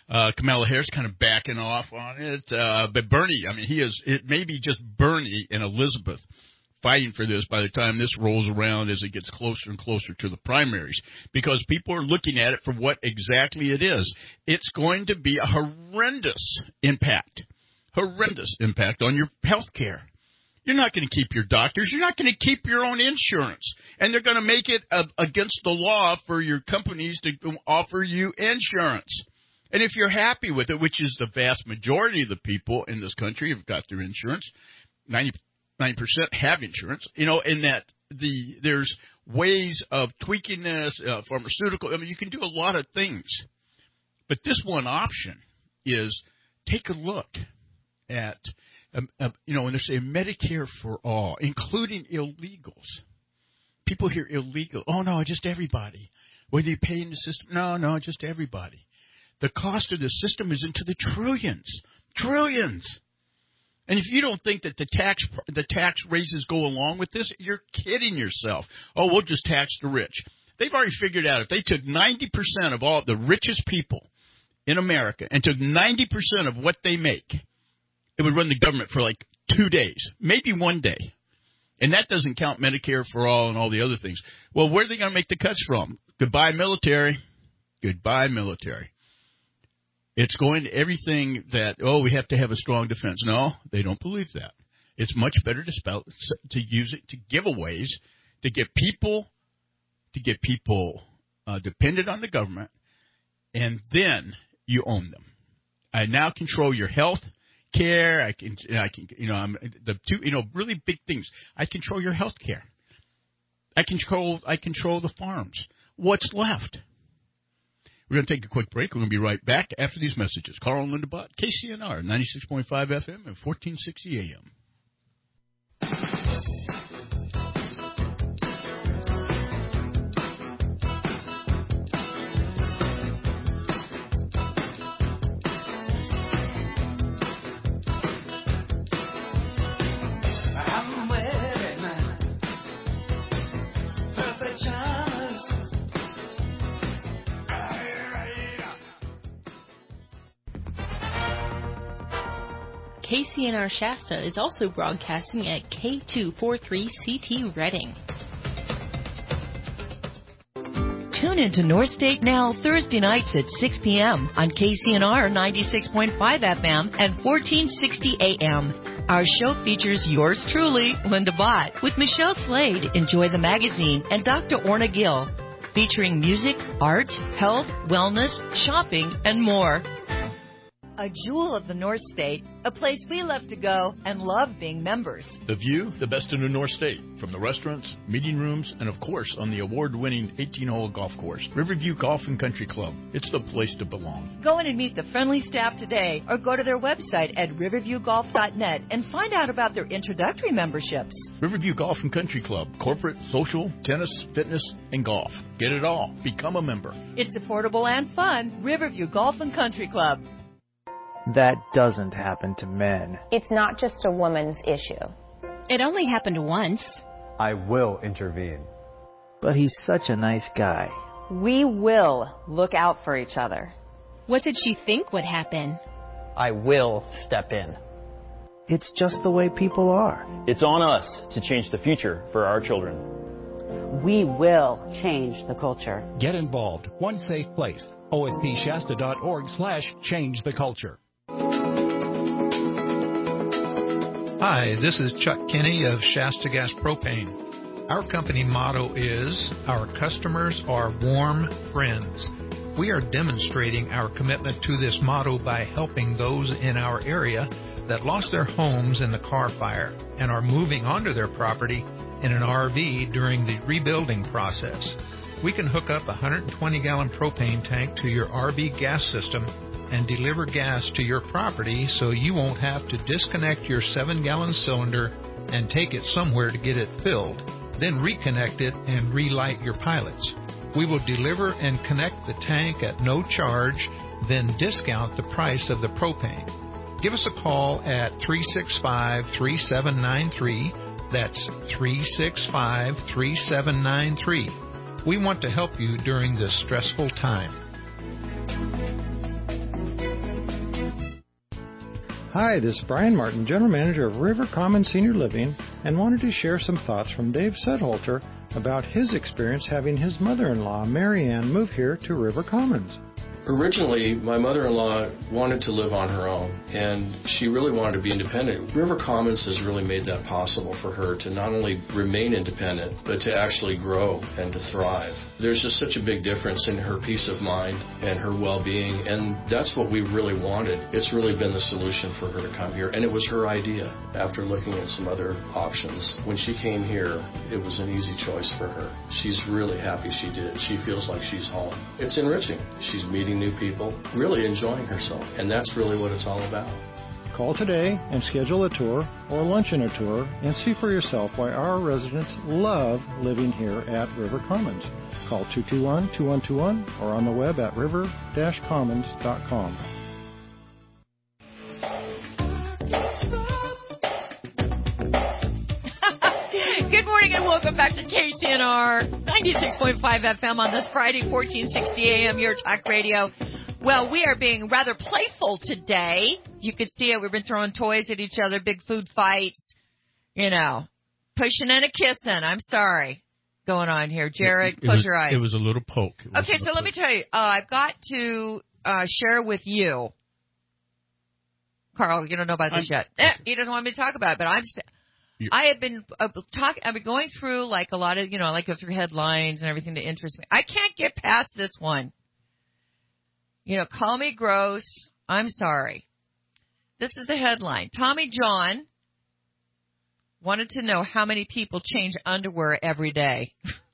Uh, Kamala Harris kind of backing off on it. Uh, but Bernie, I mean, he is, it may be just Bernie and Elizabeth fighting for this by the time this rolls around as it gets closer and closer to the primaries, because people are looking at it for what exactly it is. It's going to be a horrendous impact, horrendous impact on your health care. You're not going to keep your doctors. You're not going to keep your own insurance. And they're going to make it uh, against the law for your companies to offer you insurance. And if you're happy with it, which is the vast majority of the people in this country have got their insurance, ninety-nine percent have insurance, you know, in that the there's ways of tweaking this, uh, pharmaceutical. I mean, you can do a lot of things. But this one option is take a look at, um, uh, you know, when they say Medicare for all, including illegals. People hear illegal. Oh, no, just everybody. Whether you pay in the system. No, no, just everybody. The cost of the system is into the trillions. Trillions. And if you don't think that the tax the tax raises go along with this, you're kidding yourself. Oh, we'll just tax the rich. They've already figured out if they took ninety percent of all the richest people in America and took ninety percent of what they make, it would run the government for like two days, maybe one day. And that doesn't count Medicare for all and all the other things. Well, where are they going to make the cuts from? Goodbye, military. Goodbye, military. It's going to everything that, oh, we have to have a strong defense. No, they don't believe that. It's much better to spell to use it to giveaways, to get people, to get people uh, dependent on the government, and then you own them. I now control your health care. I can, I can, you know, I'm the two, you know, really big things. I control your health care. I control, I control the farms. What's left? We're going to take a quick break. We're going to be right back after these messages. Carl and Linda Bott, K C N R, ninety-six point five F M and fourteen sixty A M. K C N R Shasta is also broadcasting at K two forty-three C T Reading. Tune into North State Now Thursday nights at six p.m. on K C N R ninety-six point five F M and fourteen sixty A M. Our show features yours truly, Linda Bott, with Michelle Slade, Enjoy the Magazine, and Doctor Orna Gill, featuring music, art, health, wellness, shopping, and more. A jewel of the North State, a place we love to go and love being members. The view, the best in the North State, from the restaurants, meeting rooms, and of course on the award-winning eighteen-hole golf course, Riverview Golf and Country Club. It's the place to belong. Go in and meet the friendly staff today or go to their website at riverview golf dot net and find out about their introductory memberships. Riverview Golf and Country Club, corporate, social, tennis, fitness, and golf. Get it all. Become a member. It's affordable and fun. Riverview Golf and Country Club. That doesn't happen to men. It's not just a woman's issue. It only happened once. I will intervene. But he's such a nice guy. We will look out for each other. What did she think would happen? I will step in. It's just the way people are. It's on us to change the future for our children. We will change the culture. Get involved. One safe place. O S P Shasta dot org slash change the culture. Hi, this is Chuck Kinney of Shasta Gas Propane. Our company motto is, our customers are warm friends. We are demonstrating our commitment to this motto by helping those in our area that lost their homes in the Carr Fire and are moving onto their property in an R V during the rebuilding process. We can hook up a one hundred twenty gallon propane tank to your R V gas system and deliver gas to your property so you won't have to disconnect your seven gallon cylinder and take it somewhere to get it filled, then reconnect it and relight your pilots. We will deliver and connect the tank at no charge, then discount the price of the propane. Give us a call at three six five, three seven nine three. That's three six five, three seven nine three. We want to help you during this stressful time. Hi, this is Brian Martin, General Manager of River Commons Senior Living, and wanted to share some thoughts from Dave Sedholter about his experience having his mother-in-law, Mary Ann, move here to River Commons. Originally, my mother-in-law wanted to live on her own, and she really wanted to be independent. River Commons has really made that possible for her to not only remain independent, but to actually grow and to thrive. There's just such a big difference in her peace of mind and her well-being, and that's what we really wanted. It's really been the solution for her to come here, and it was her idea. After looking at some other options, when she came here, it was an easy choice for her. She's really happy she did. She feels like she's home. It's enriching. She's meeting new people, really enjoying herself, and that's really what it's all about. Call today and schedule a tour or lunch and a tour and see for yourself why our residents love living here at River Commons. Call two two one, two one two one or on the web at river dash commons dot com. Good morning and welcome back to K C N R ninety-six point five F M on this Friday, fourteen sixty A M, your talk radio. Well, we are being rather playful today. You could see it. We've been throwing toys at each other, big food fights, you know, pushing and a kissing. I'm sorry. Going on here. Jared, it, it close was, your eyes. It was a little poke. Okay, so poke. let me tell you. Uh, I've got to uh, share with you. Carl, you don't know about this I'm, yet. Eh, he doesn't want me to talk about it, but I'm... I have been uh, talking. I've been going through like a lot of, you know, I like go through headlines and everything that interests me. I can't get past this one. You know, call me gross. I'm sorry. This is the headline. Tommy John wanted to know how many people change underwear every day.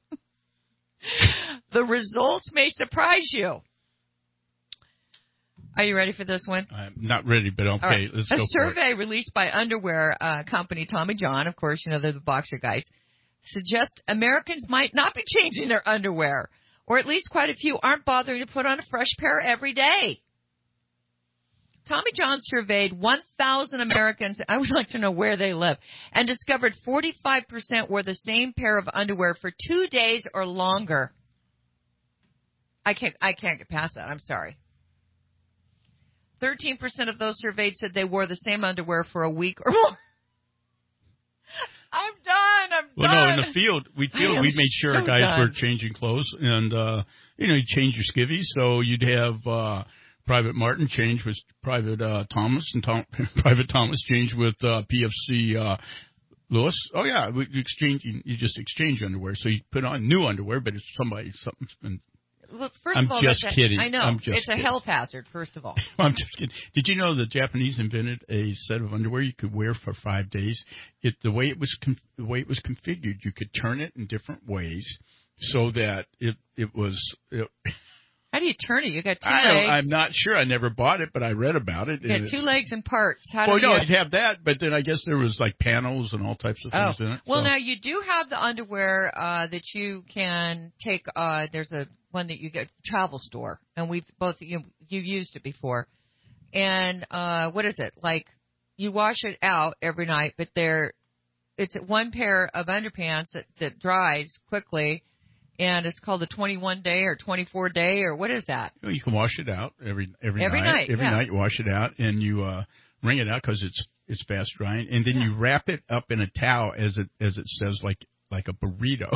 The results may surprise you. Are you ready for this one? I'm not ready, but okay, right. Let's a go for it. A survey released by underwear uh, company Tommy John, of course, you know, they're the boxer guys, suggests Americans might not be changing their underwear, or at least quite a few aren't bothering to put on a fresh pair every day. Tommy John surveyed one thousand Americans, I would like to know where they live, and discovered forty-five percent wore the same pair of underwear for two days or longer. I can't, I can't get past that. I'm sorry. thirteen percent of those surveyed said they wore the same underwear for a week or more. I'm done. I'm well, done. Well, no, in the field, we field, we made sure so guys done. were changing clothes, and uh, you know, you change your skivvies, so you'd have uh, Private Martin change with Private uh, Thomas, and Tom, Private Thomas change with uh, P F C uh, Lewis. Oh yeah, we exchange. You just exchange underwear, so you put on new underwear, but it's somebody something's been. Look, first I'm of all, just that's kidding. A, I know. I'm just it's kidding. a health hazard, first of all. I'm just kidding. Did you know the Japanese invented a set of underwear you could wear for five days? It the way it was com- the way it was configured, you could turn it in different ways so that it it was. It, How do you turn it? You got two I legs. don't, I'm not sure. I never bought it, but I read about it. You got two legs and parts. How well, do no, you... you'd have that, but then I guess there was like panels and all types of things oh. in it. Well, so. now you do have the underwear uh, that you can take. Uh, there's a one that you get travel store, and we've both you you've used it before. And uh, what is it like? You wash it out every night, but there, it's one pair of underpants that that dries quickly. And it's called the twenty-one day or twenty-four day or what is that? Well, you can wash it out every every, every night. night. Every yeah. night you wash it out and you uh, wring it out because it's it's fast drying, and then yeah. you wrap it up in a towel as it as it says like like a burrito.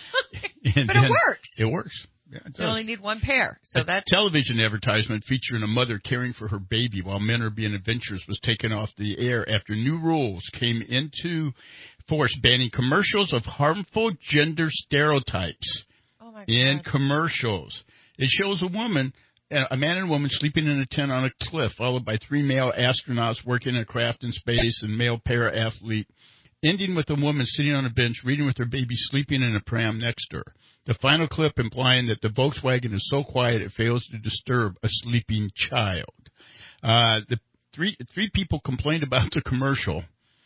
and but it works. It works. Yeah, it you only need one pair. So a that's television advertisement featuring a mother caring for her baby while men are being adventurous was taken off the air after new rules came into force banning commercials of harmful gender stereotypes. In commercials. It shows a woman, a man and a woman sleeping in a tent on a cliff, followed by three male astronauts working a craft in space and male para-athlete, ending with a woman sitting on a bench reading with her baby sleeping in a pram next to her. The final clip implying that the Volkswagen is so quiet it fails to disturb a sleeping child. Uh, the three three people complained about the commercial,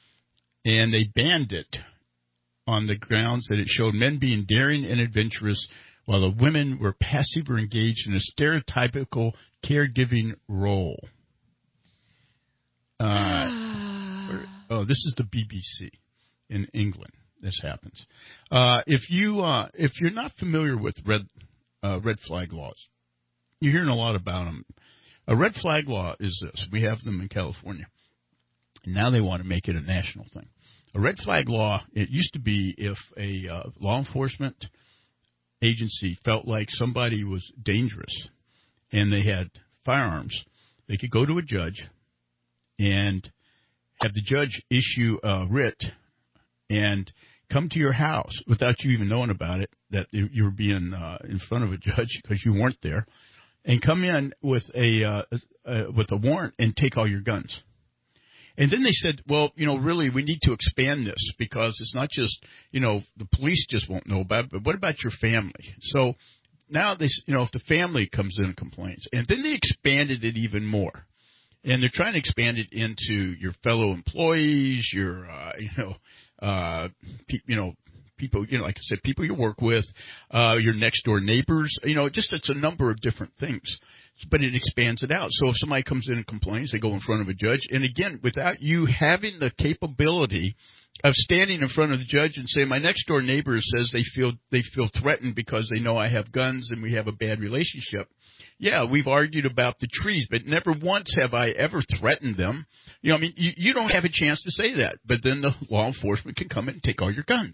and they banned it on the grounds that it showed men being daring and adventurous while the women were passive or engaged in a stereotypical caregiving role. Uh, oh, this is the B B C in England. This happens. Uh, if you uh, if you're not familiar with red uh, red flag laws, you're hearing a lot about them. A red flag law is this. We have them in California. Now they want to make it a national thing. A red flag law, it used to be if a uh, law enforcement agency felt like somebody was dangerous and they had firearms, they could go to a judge and have the judge issue a writ and come to your house without you even knowing about it, that you were being uh, in front of a judge because you weren't there, and come in with a uh, uh, with a warrant and take all your guns. And then they said, well, you know, really, we need to expand this because it's not just, you know, the police just won't know about it, but what about your family? So now they, you know, if the family comes in and complains, and then they expanded it even more. And they're trying to expand it into your fellow employees, your, uh, you know, uh, pe- you know, people, you know, like I said, people you work with, uh, your next door neighbors, you know, just it's a number of different things. But it expands it out. So if somebody comes in and complains, they go in front of a judge. And again, without you having the capability of standing in front of the judge and saying, my next door neighbor says they feel they feel threatened because they know I have guns and we have a bad relationship. Yeah, we've argued about the trees, but never once have I ever threatened them. You know, I mean, you, you don't have a chance to say that. But then the law enforcement can come in and take all your guns.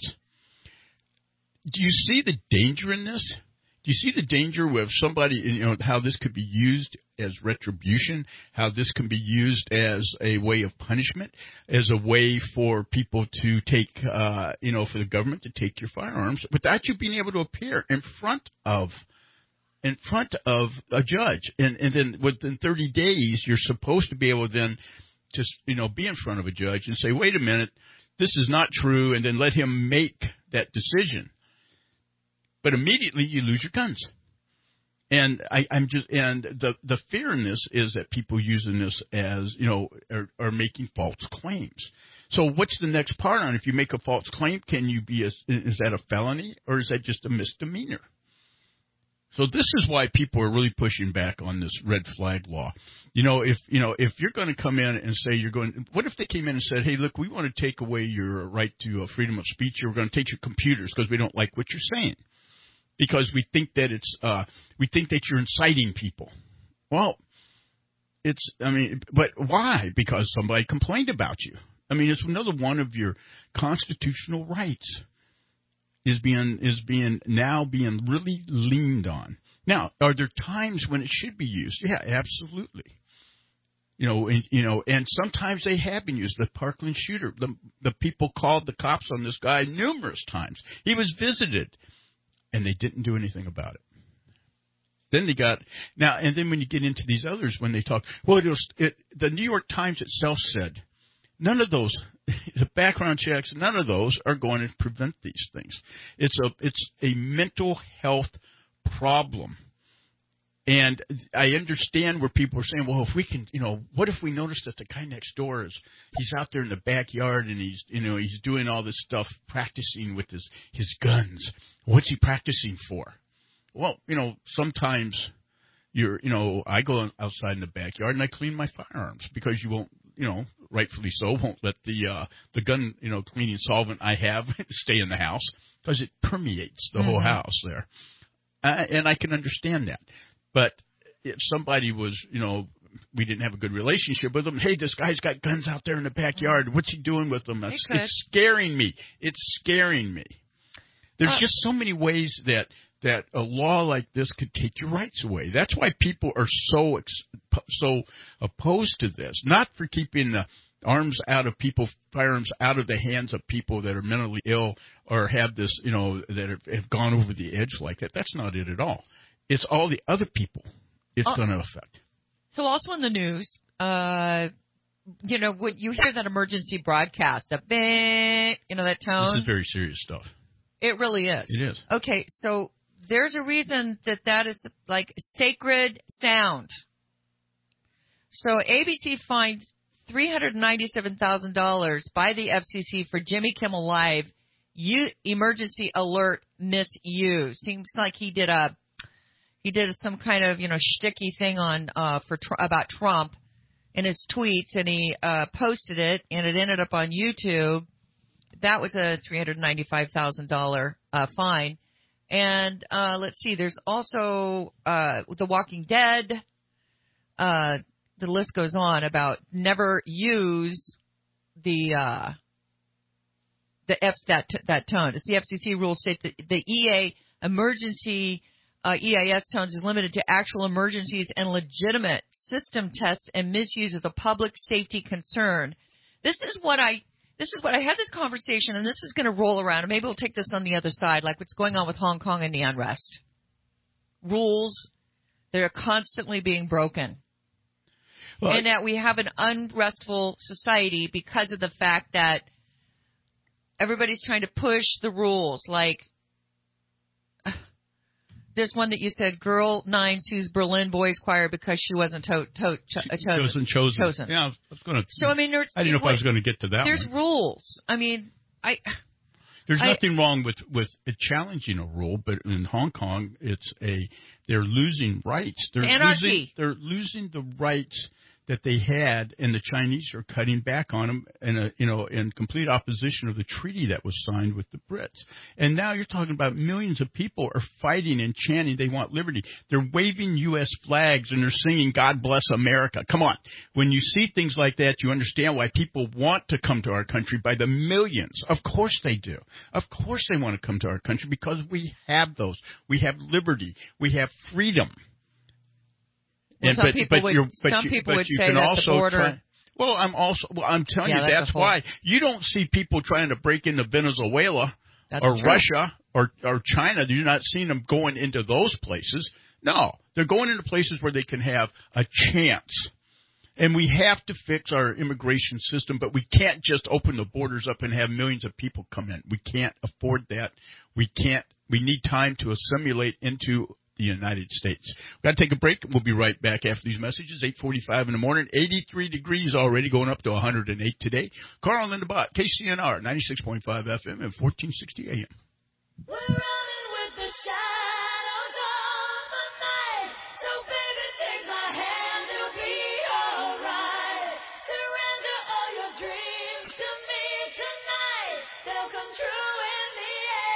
Do you see the danger in this? Do you see the danger with somebody, you know, how this could be used as retribution, how this can be used as a way of punishment, as a way for people to take, uh, you know, for the government to take your firearms without you being able to appear in front of, in front of a judge. And, and then within thirty days, you're supposed to be able then to, you know, be in front of a judge and say, wait a minute, this is not true, and then let him make that decision. But immediately you lose your guns, and I, I'm just and the the fear in this is that people using this as, you know, are, are making false claims. So what's the next part on if you make a false claim? Can you be a, is that a felony or is that just a misdemeanor? So this is why people are really pushing back on this red flag law. You know, if you know if you're going to come in and say you're going, what if they came in and said, hey, look, we want to take away your right to uh, freedom of speech. We're going to take your computers because we don't like what you're saying. Because we think that it's, uh, we think that you're inciting people. Well, it's, I mean, but why? Because somebody complained about you. I mean, it's another one of your constitutional rights is being, is being, now being really leaned on. Now, are there times when it should be used? Yeah, absolutely. You know, and, you know, and sometimes they have been used. The Parkland shooter, the, the people called the cops on this guy numerous times. He was visited. And they didn't do anything about it. Then they got now, and then when you get into these others, when they talk, well, it was, it, the New York Times itself said none of those, the background checks, none of those are going to prevent these things. It's a it's a mental health problem, and I understand where people are saying, well, if we can, you know, what if we notice that the guy next door is he's out there in the backyard and he's, you know, he's doing all this stuff, practicing with his his guns. What's he practicing for? Well, you know, sometimes you're, you know, I go outside in the backyard and I clean my firearms because you won't, you know, rightfully so, won't let the uh, the gun, you know, cleaning solvent I have stay in the house because it permeates the mm-hmm. whole house there. Uh, and I can understand that. But if somebody was, you know, we didn't have a good relationship with him, hey, this guy's got guns out there in the backyard. What's he doing with them? It's, it's scaring me. It's scaring me. There's uh, just so many ways that, that a law like this could take your rights away. That's why people are so so opposed to this. Not for keeping the arms out of people, firearms out of the hands of people that are mentally ill or have this, you know, that have, have gone over the edge like that. That's not it at all. It's all the other people it's uh, going to affect. So also in the news, uh, you know, when you hear that emergency broadcast, the bang, you know, that tone. This is very serious stuff. It really is. It is. Okay, so there's a reason that that is like sacred sound. So A B C finds three hundred ninety-seven thousand dollars by the F C C for Jimmy Kimmel Live U- emergency alert misuse. Seems like he did a he did some kind of, you know, shticky thing on uh for about Trump in his tweets, and he uh posted it, and it ended up on YouTube. That was a three hundred ninety-five thousand dollars uh, fine. And uh, let's see, there's also uh, The Walking Dead. Uh, the list goes on about never use the uh, the F that that tone. It's the F C C rules state that the E A emergency uh, E I S tones is limited to actual emergencies and legitimate system tests and misuse of the public safety concern. This is what I this is what I had this conversation, and this is going to roll around, and maybe we'll take this on the other side, like what's going on with Hong Kong and the unrest. Rules, they're constantly being broken. Well, and that we have an unrestful society because of the fact that everybody's trying to push the rules. Like this one that you said, girl nine sues Berlin Boys Choir because she wasn't to- to- cho- chosen. Wasn't chosen. chosen. Yeah, I was going to. So I mean, there's. I didn't know if I was going to get to that. There's one. rules. I mean, I. There's I, nothing wrong with with it challenging a rule, but in Hong Kong, it's a they're losing rights. They're it's anarchy. losing. They're losing the rights that they had, and the Chinese are cutting back on them in a, you know, in complete opposition of the treaty that was signed with the Brits. And now you're talking about millions of people are fighting and chanting they want liberty. They're waving U S flags and they're singing God Bless America. Come on. When you see things like that, you understand why people want to come to our country by the millions. Of course they do. Of course they want to come to our country because we have those. We have liberty. We have freedom. Well, and, some but, people but would, you're, but some you, people but would you say can that also the border. Try, well, I'm also. Well, I'm telling yeah, you that's, that's why you don't see people trying to break into Venezuela that's or true. Russia or or China. You're not seeing them going into those places. No, they're going into places where they can have a chance. And we have to fix our immigration system, but we can't just open the borders up and have millions of people come in. We can't afford that. We can't. We need time to assimilate into the United States. We've got to take a break. We'll be right back after these messages. eight forty-five in the morning. eighty-three degrees already, going up to one hundred eight today. Carl and Linda Bott, K C N R, ninety-six point five F M and fourteen sixty A M. We're running with the shadows of the night. So baby, take my hand, it'll be alright. Surrender all your dreams to me tonight. They'll come true in the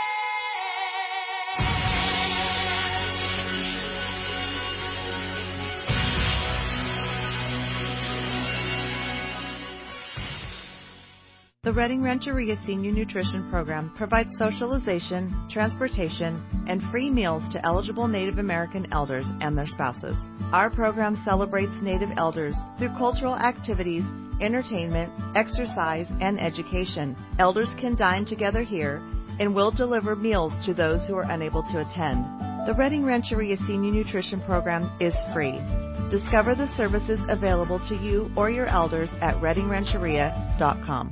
The Redding Rancheria Senior Nutrition Program provides socialization, transportation, and free meals to eligible Native American elders and their spouses. Our program celebrates Native elders through cultural activities, entertainment, exercise, and education. Elders can dine together here and will deliver meals to those who are unable to attend. The Redding Rancheria Senior Nutrition Program is free. Discover the services available to you or your elders at redding rancheria dot com.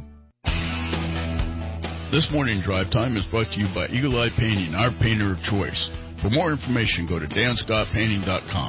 This morning drive time is brought to you by Eagle Eye Painting, our painter of choice. For more information, go to dan scott painting dot com.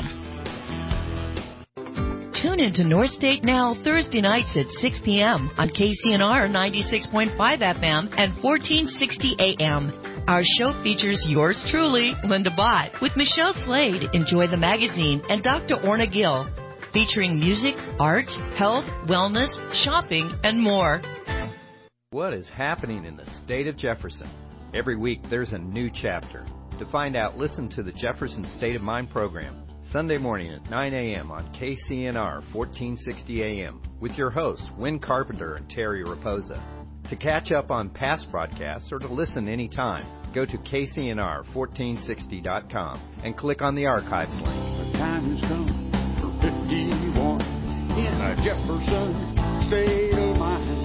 Tune into North State Now Thursday nights at six p.m. on K C N R ninety-six point five F M and fourteen sixty A M. Our show features yours truly, Linda Bott, with Michelle Slade, Enjoy the Magazine, and Doctor Orna Gill, featuring music, art, health, wellness, shopping, and more. What is happening in the state of Jefferson? Every week there's a new chapter. To find out, listen to the Jefferson State of Mind program, Sunday morning at nine a.m. on K C N R fourteen sixty A M with your hosts, Wynn Carpenter and Terry Raposa. To catch up on past broadcasts or to listen anytime, go to K C N R fourteen sixty dot com and click on the archives link. The time has come for fifty-one in a Jefferson State of Mind.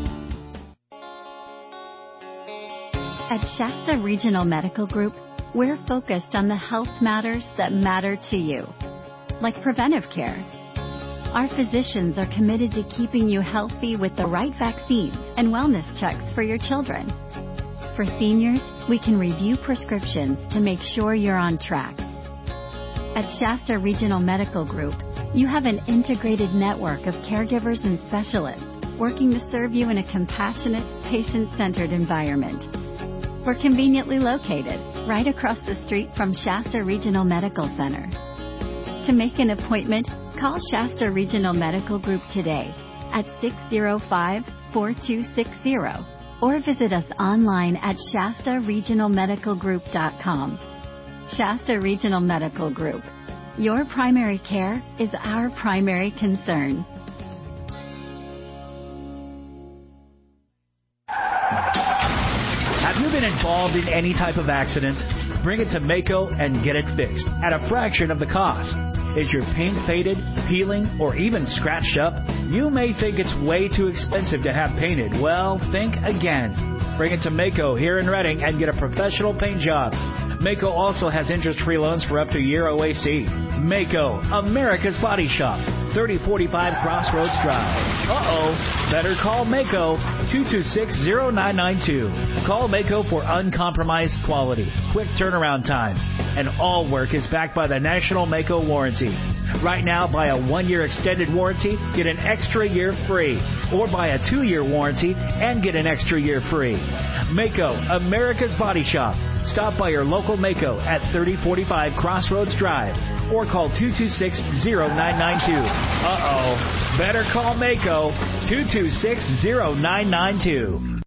At Shasta Regional Medical Group, we're focused on the health matters that matter to you, like preventive care. Our physicians are committed to keeping you healthy with the right vaccines and wellness checks for your children. For seniors, we can review prescriptions to make sure you're on track. At Shasta Regional Medical Group, you have an integrated network of caregivers and specialists working to serve you in a compassionate, patient-centered environment. We're conveniently located right across the street from Shasta Regional Medical Center. To make an appointment, call Shasta Regional Medical Group today at six oh five, four two six zero or visit us online at shasta regional medical group dot com. Shasta Regional Medical Group. Your primary care is our primary concern. Have you been involved in any type of accident? Bring it to Mako and get it fixed at a fraction of the cost. Is your paint faded, peeling, or even scratched up? You may think it's way too expensive to have painted. Well, think again. Bring it to Mako here in Reading and get a professional paint job. Mako also has interest-free loans for up to a year O A C. Mako, America's Body Shop, thirty forty-five Crossroads Drive. Uh-oh. Better call Mako, two two six, zero nine nine two. Call Mako for uncompromised quality, quick turnaround times, and all work is backed by the National Mako Warranty. Right now, buy a one-year extended warranty, get an extra year free. Or buy a two-year warranty and get an extra year free. Mako, America's Body Shop. Stop by your local Mako at thirty forty-five Crossroads Drive or call two two six, zero nine nine two. Uh-oh. Better call Mako, two two six, zero nine nine two.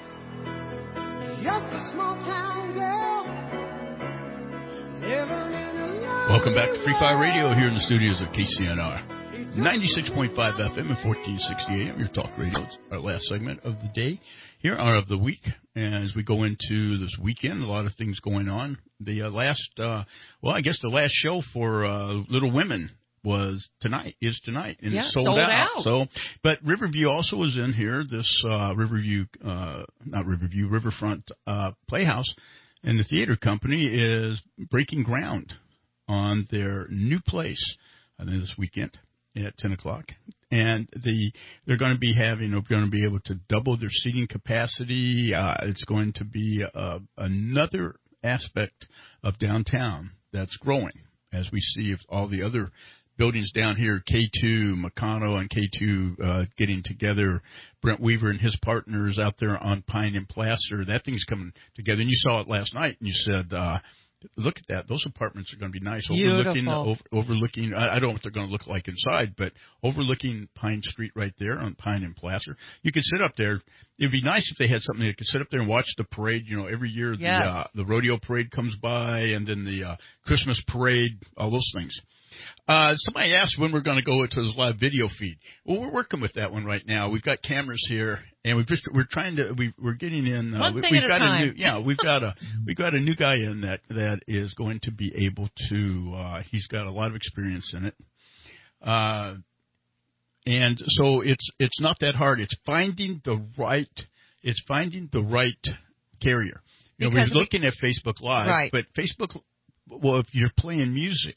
Welcome back to Free Fire Radio here in the studios of K C N R. ninety-six point five F M and fourteen sixty A M, your talk radio. It's our last segment of the day here, or of the week. And as we go into this weekend, a lot of things going on. The uh, last, uh, well, I guess the last show for uh, Little Women was tonight, is tonight, and yeah, it's sold, sold out. out. So, but Riverview also was in here. This uh, Riverview, uh, not Riverview, Riverfront uh, Playhouse, and the theater company is breaking ground on their new place, I think this weekend at ten o'clock. And the they're going to be having, they're going to be able to double their seating capacity. Uh, it's going to be uh, another aspect of downtown that's growing, as we see if all the other buildings down here, K two, Meccano and K two uh, getting together, Brent Weaver and his partners out there on Pine and Placer, that thing's coming together. And you saw it last night, and you said, uh, look at that. Those apartments are going to be nice. Overlooking, over, overlooking. I, I don't know what they're going to look like inside, but overlooking Pine Street right there on Pine and Placer. You could sit up there. It'd be nice if they had something that could sit up there and watch the parade. You know, every year the yes. uh, the rodeo parade comes by, and then the uh, Christmas parade, all those things. Uh, somebody asked when we're going to go to this live video feed. Well, we're working with that one right now. We've got cameras here, and we've just we're trying to we we're getting in. Uh, one we, thing we've at got a time. a new yeah we've got a we've got a new guy in that that is going to be able to. Uh, he's got a lot of experience in it, uh, and so it's it's not that hard. It's finding the right. It's finding the right carrier. You know, we're looking at Facebook Live, right. but Facebook. Well, if you're playing music.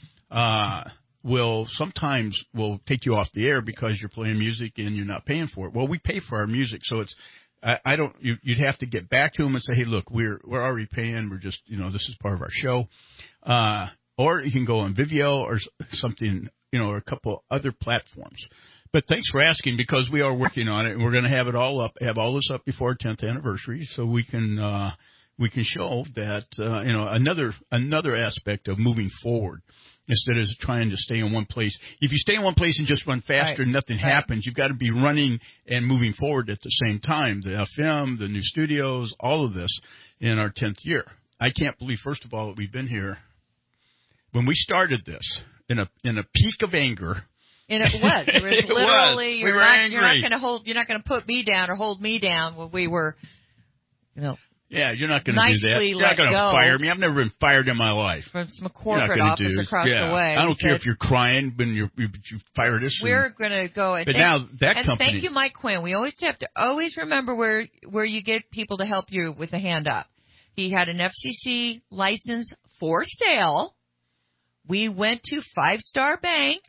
Uh, will sometimes will take you off the air because you're playing music and you're not paying for it. Well, we pay for our music, so it's I, I don't. You, you'd have to get back to them and say, hey, look, we're we're already paying. We're just you know this is part of our show, uh, or you can go on Vimeo or something, you know, or a couple other platforms. But thanks for asking because we are working on it and we're going to have it all up, have all this up before our tenth anniversary, so we can uh, we can show that uh, you know another another aspect of moving forward. Instead of trying to stay in one place. If you stay in one place and just run faster, right. nothing right. happens. You've got to be running and moving forward at the same time. The F M, the new studios, all of this in our tenth year. I can't believe, first of all, that we've been here. When we started this, in a in a peak of anger. And it was. It was it literally, was. You're, we were not, angry. you're not going to hold, you're not going to put me down or hold me down when we were, you know. Yeah, you're not going to do that. You're let not going to go fire me. I've never been fired in my life. From some You're not corporate gonna office do, across yeah. the way. I don't We care said, if you're crying when you're, you, you fire this. We're and, going to go. And but thank, now that and company. thank you, Mike Quinn. We always have to always remember where where you get people to help you with a hand up. He had an F C C license for sale. We went to Five Star Bank.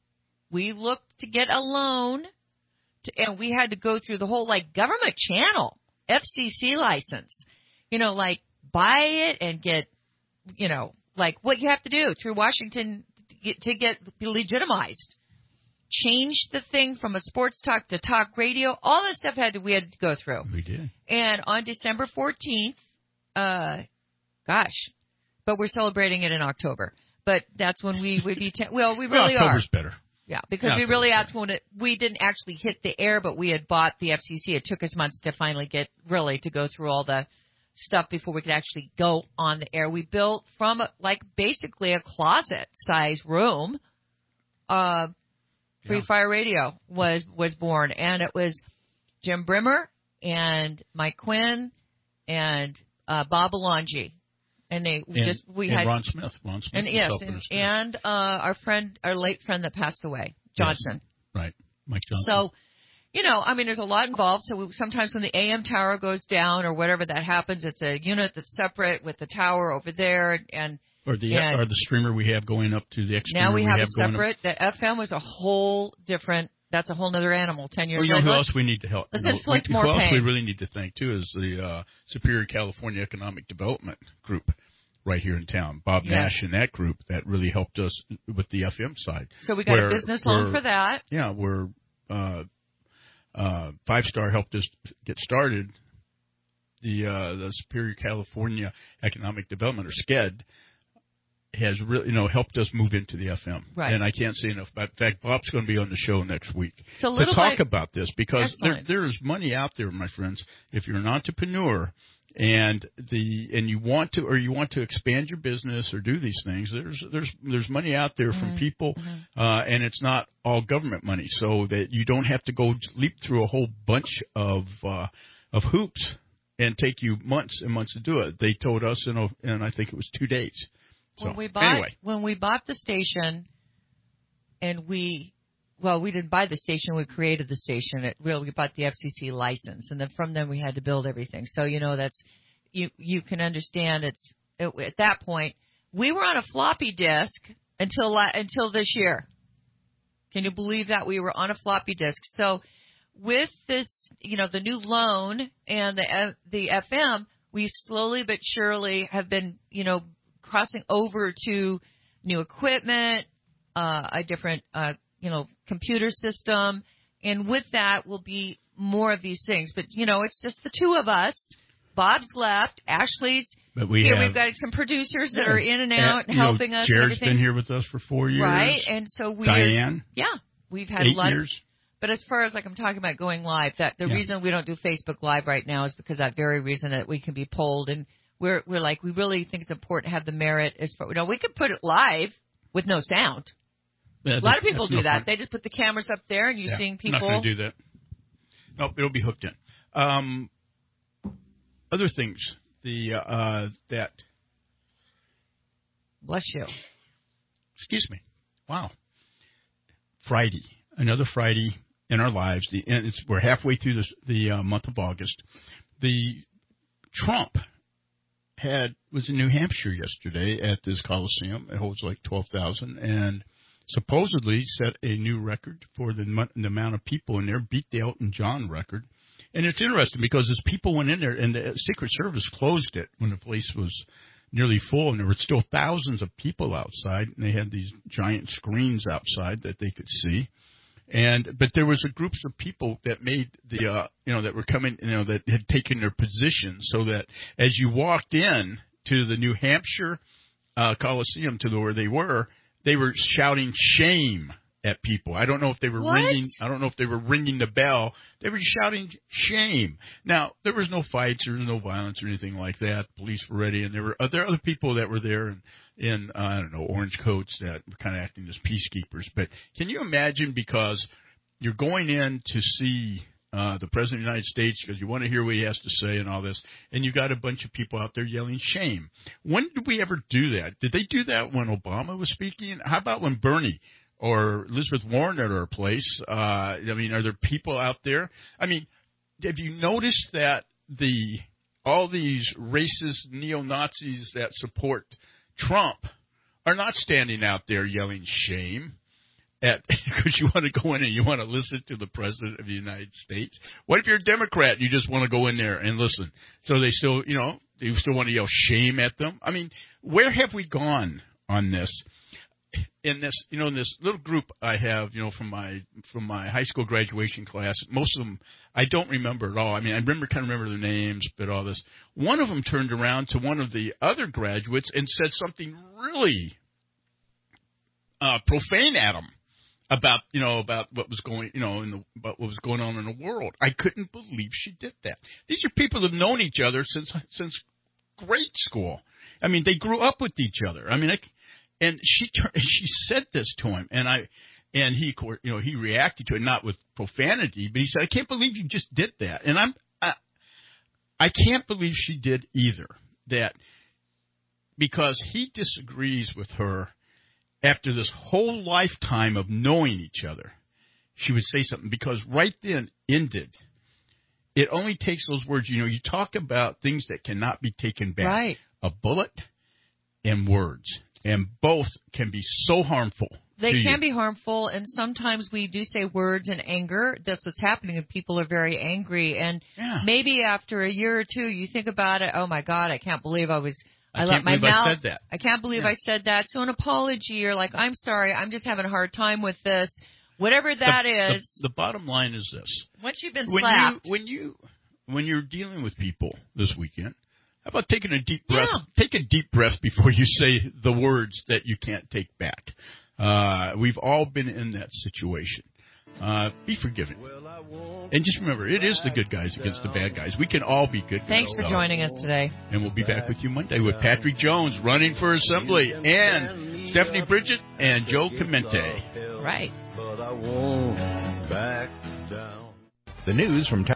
We looked to get a loan, to, and we had to go through the whole like government channel F C C license. You know, like buy it and get, you know, like what you have to do through Washington to get, to get legitimized. Change the thing from a sports talk to talk radio. All this stuff had to, we had to go through. We did. And on December fourteenth, uh, gosh, but we're celebrating it in October. But that's when we would be, te- well, we really well, are. October's better. Yeah, because yeah, we really, that's when it, we didn't actually hit the air, but we had bought the F C C. It took us months to finally get, really, to go through all the stuff before we could actually go on the air. We built from, a, like, basically a closet-sized room, uh, Free yeah. Fire Radio was, was born. And it was Jim Brimmer and Mike Quinn and uh, Bob Alonji. And they and, just we and had Ron Smith. Ron Smith. And yes, and, and uh, our friend, our late friend that passed away, Johnson. Yes. Right, Mike Johnson. So, you know, I mean, there's a lot involved. So we, sometimes when the A M tower goes down or whatever that happens, it's a unit that's separate with the tower over there, and or the and or the streamer we have going up to the exterior. Now we have, we have a separate. The F M was a whole different. That's a whole other animal. Ten years. Well, you know later. who else we need to help? Let's you know, inflict we, more who else pain. we really need to thank too is the uh, Superior California Economic Development Group. Right here in town, Bob yeah. Nash and that group that really helped us with the F M side. So we got where, a business loan where, for that. Yeah, where uh, uh, Five Star helped us get started. The uh, the Superior California Economic Development, or S C E D, has really you know helped us move into the F M. Right. And I can't say enough. In fact, Bob's going to be on the show next week so to talk bit, about this because there, there is money out there, my friends. If you're an entrepreneur. And the and you want to or you want to expand your business or do these things. There's there's there's money out there from mm-hmm. people, mm-hmm. uh, and it's not all government money, so that you don't have to go leap through a whole bunch of uh, of hoops and take you months and months to do it. They told us in a, and I think it was two days. So when we bought anyway, when we bought the station, and we. Well, we didn't buy the station. We created the station. It really, we bought the F C C license, and then from them we had to build everything. So you know that's you you can understand it's it, at that point we were on a floppy disk until until this year. Can you believe that we were on a floppy disk? So with this, you know, the new loan and the the F M, we slowly but surely have been, you know, crossing over to new equipment, uh, a different. Uh, you know, computer system, and with that will be more of these things. But, you know, it's just the two of us. Bob's left. Ashley's but we here. Have, We've got some producers that yeah, are in and out and helping know, us. Jared's and everything. been here with us for four years. Right, and so we Diane. Yeah, we've had eight a lot years. Of, but as far as like I'm talking about going live, that the yeah. reason we don't do Facebook Live right now is because that very reason that we can be polled, and we're we're like we really think it's important to have the merit as far. You know, we could put it live with no sound. Yeah, a lot of people do no that. fun. They just put the cameras up there, and you're yeah, seeing people. I'm not going to do that. Nope, it'll be hooked in. Um, other things, the uh, that. Bless you. Excuse me. Wow. Friday, another Friday in our lives. The and it's, we're halfway through this, the uh, month of August. The Trump had was in New Hampshire yesterday at this Coliseum. It holds like twelve thousand, and supposedly set a new record for the, the amount of people in there, beat the Elton John record. And it's interesting because as people went in there, and the Secret Service closed it when the place was nearly full, and there were still thousands of people outside, and they had these giant screens outside that they could see. And but there was a groups of people that made the uh, you know that were coming you know that had taken their positions so that as you walked in to the New Hampshire uh, Coliseum to the, where they were, they were shouting shame at people. I don't know if they were what? ringing. I don't know if they were ringing the bell. They were shouting shame. Now there was no fights, there was no violence or anything like that. Police were ready, and there were there were other people that were there in, in uh, I don't know orange coats that were kind of acting as peacekeepers. But can you imagine, because you're going in to see uh, the President of the United States because you want to hear what he has to say and all this, and you got a bunch of people out there yelling shame. When did we ever do that? Did they do that when Obama was speaking? How about when Bernie or Elizabeth Warren at our place? Uh, I mean, are there people out there? I mean, have you noticed that the all these racist neo-Nazis that support Trump are not standing out there yelling shame at because you want to go in and you want to listen to the President of the United States? What if you're a Democrat and you just want to go in there and listen? So they still, you know, they still want to yell shame at them? I mean, where have we gone on this? In this, you know, in this little group I have, you know, from my from my high school graduation class, most of them I don't remember at all. I mean, I remember kind of remember their names, but all this. One of them turned around to one of the other graduates and said something really uh, profane at him about, you know, about what was going, you know, in the about what was going on in the world. I couldn't believe she did that. These are people that have known each other since since grade school. I mean, they grew up with each other. I mean, I. And she she said this to him, and I, and he, you know, he reacted to it not with profanity, but he said, "I can't believe you just did that." And I'm, I, I can't believe she did either. That because he disagrees with her after this whole lifetime of knowing each other, she would say something, because right then ended. It only takes those words. You know, you talk about things that cannot be taken back. Right. A bullet and words. And both can be so harmful. They to can you. be harmful, and sometimes we do say words in anger. That's what's happening if people are very angry. And yeah. maybe after a year or two, you think about it, oh, my God, I can't believe I was... I, I can't let my believe mouth, I said that. I can't believe yeah. I said that. So an apology, or like, I'm sorry, I'm just having a hard time with this. Whatever that the, is. The, the bottom line is this. Once you've been when slapped. You, when, you, when you're dealing with people this weekend, how about taking a deep breath? Yeah. Take a deep breath before you say the words that you can't take back. Uh, we've all been in that situation. Uh, be forgiving. And just remember, it is the good guys against the bad guys. We can all be good guys. Thanks for though. joining us today. And we'll be back with you Monday with Patrick Jones running for Assembly, and Stephanie Bridget and Joe Clemente. Right. But I won't back down. The news from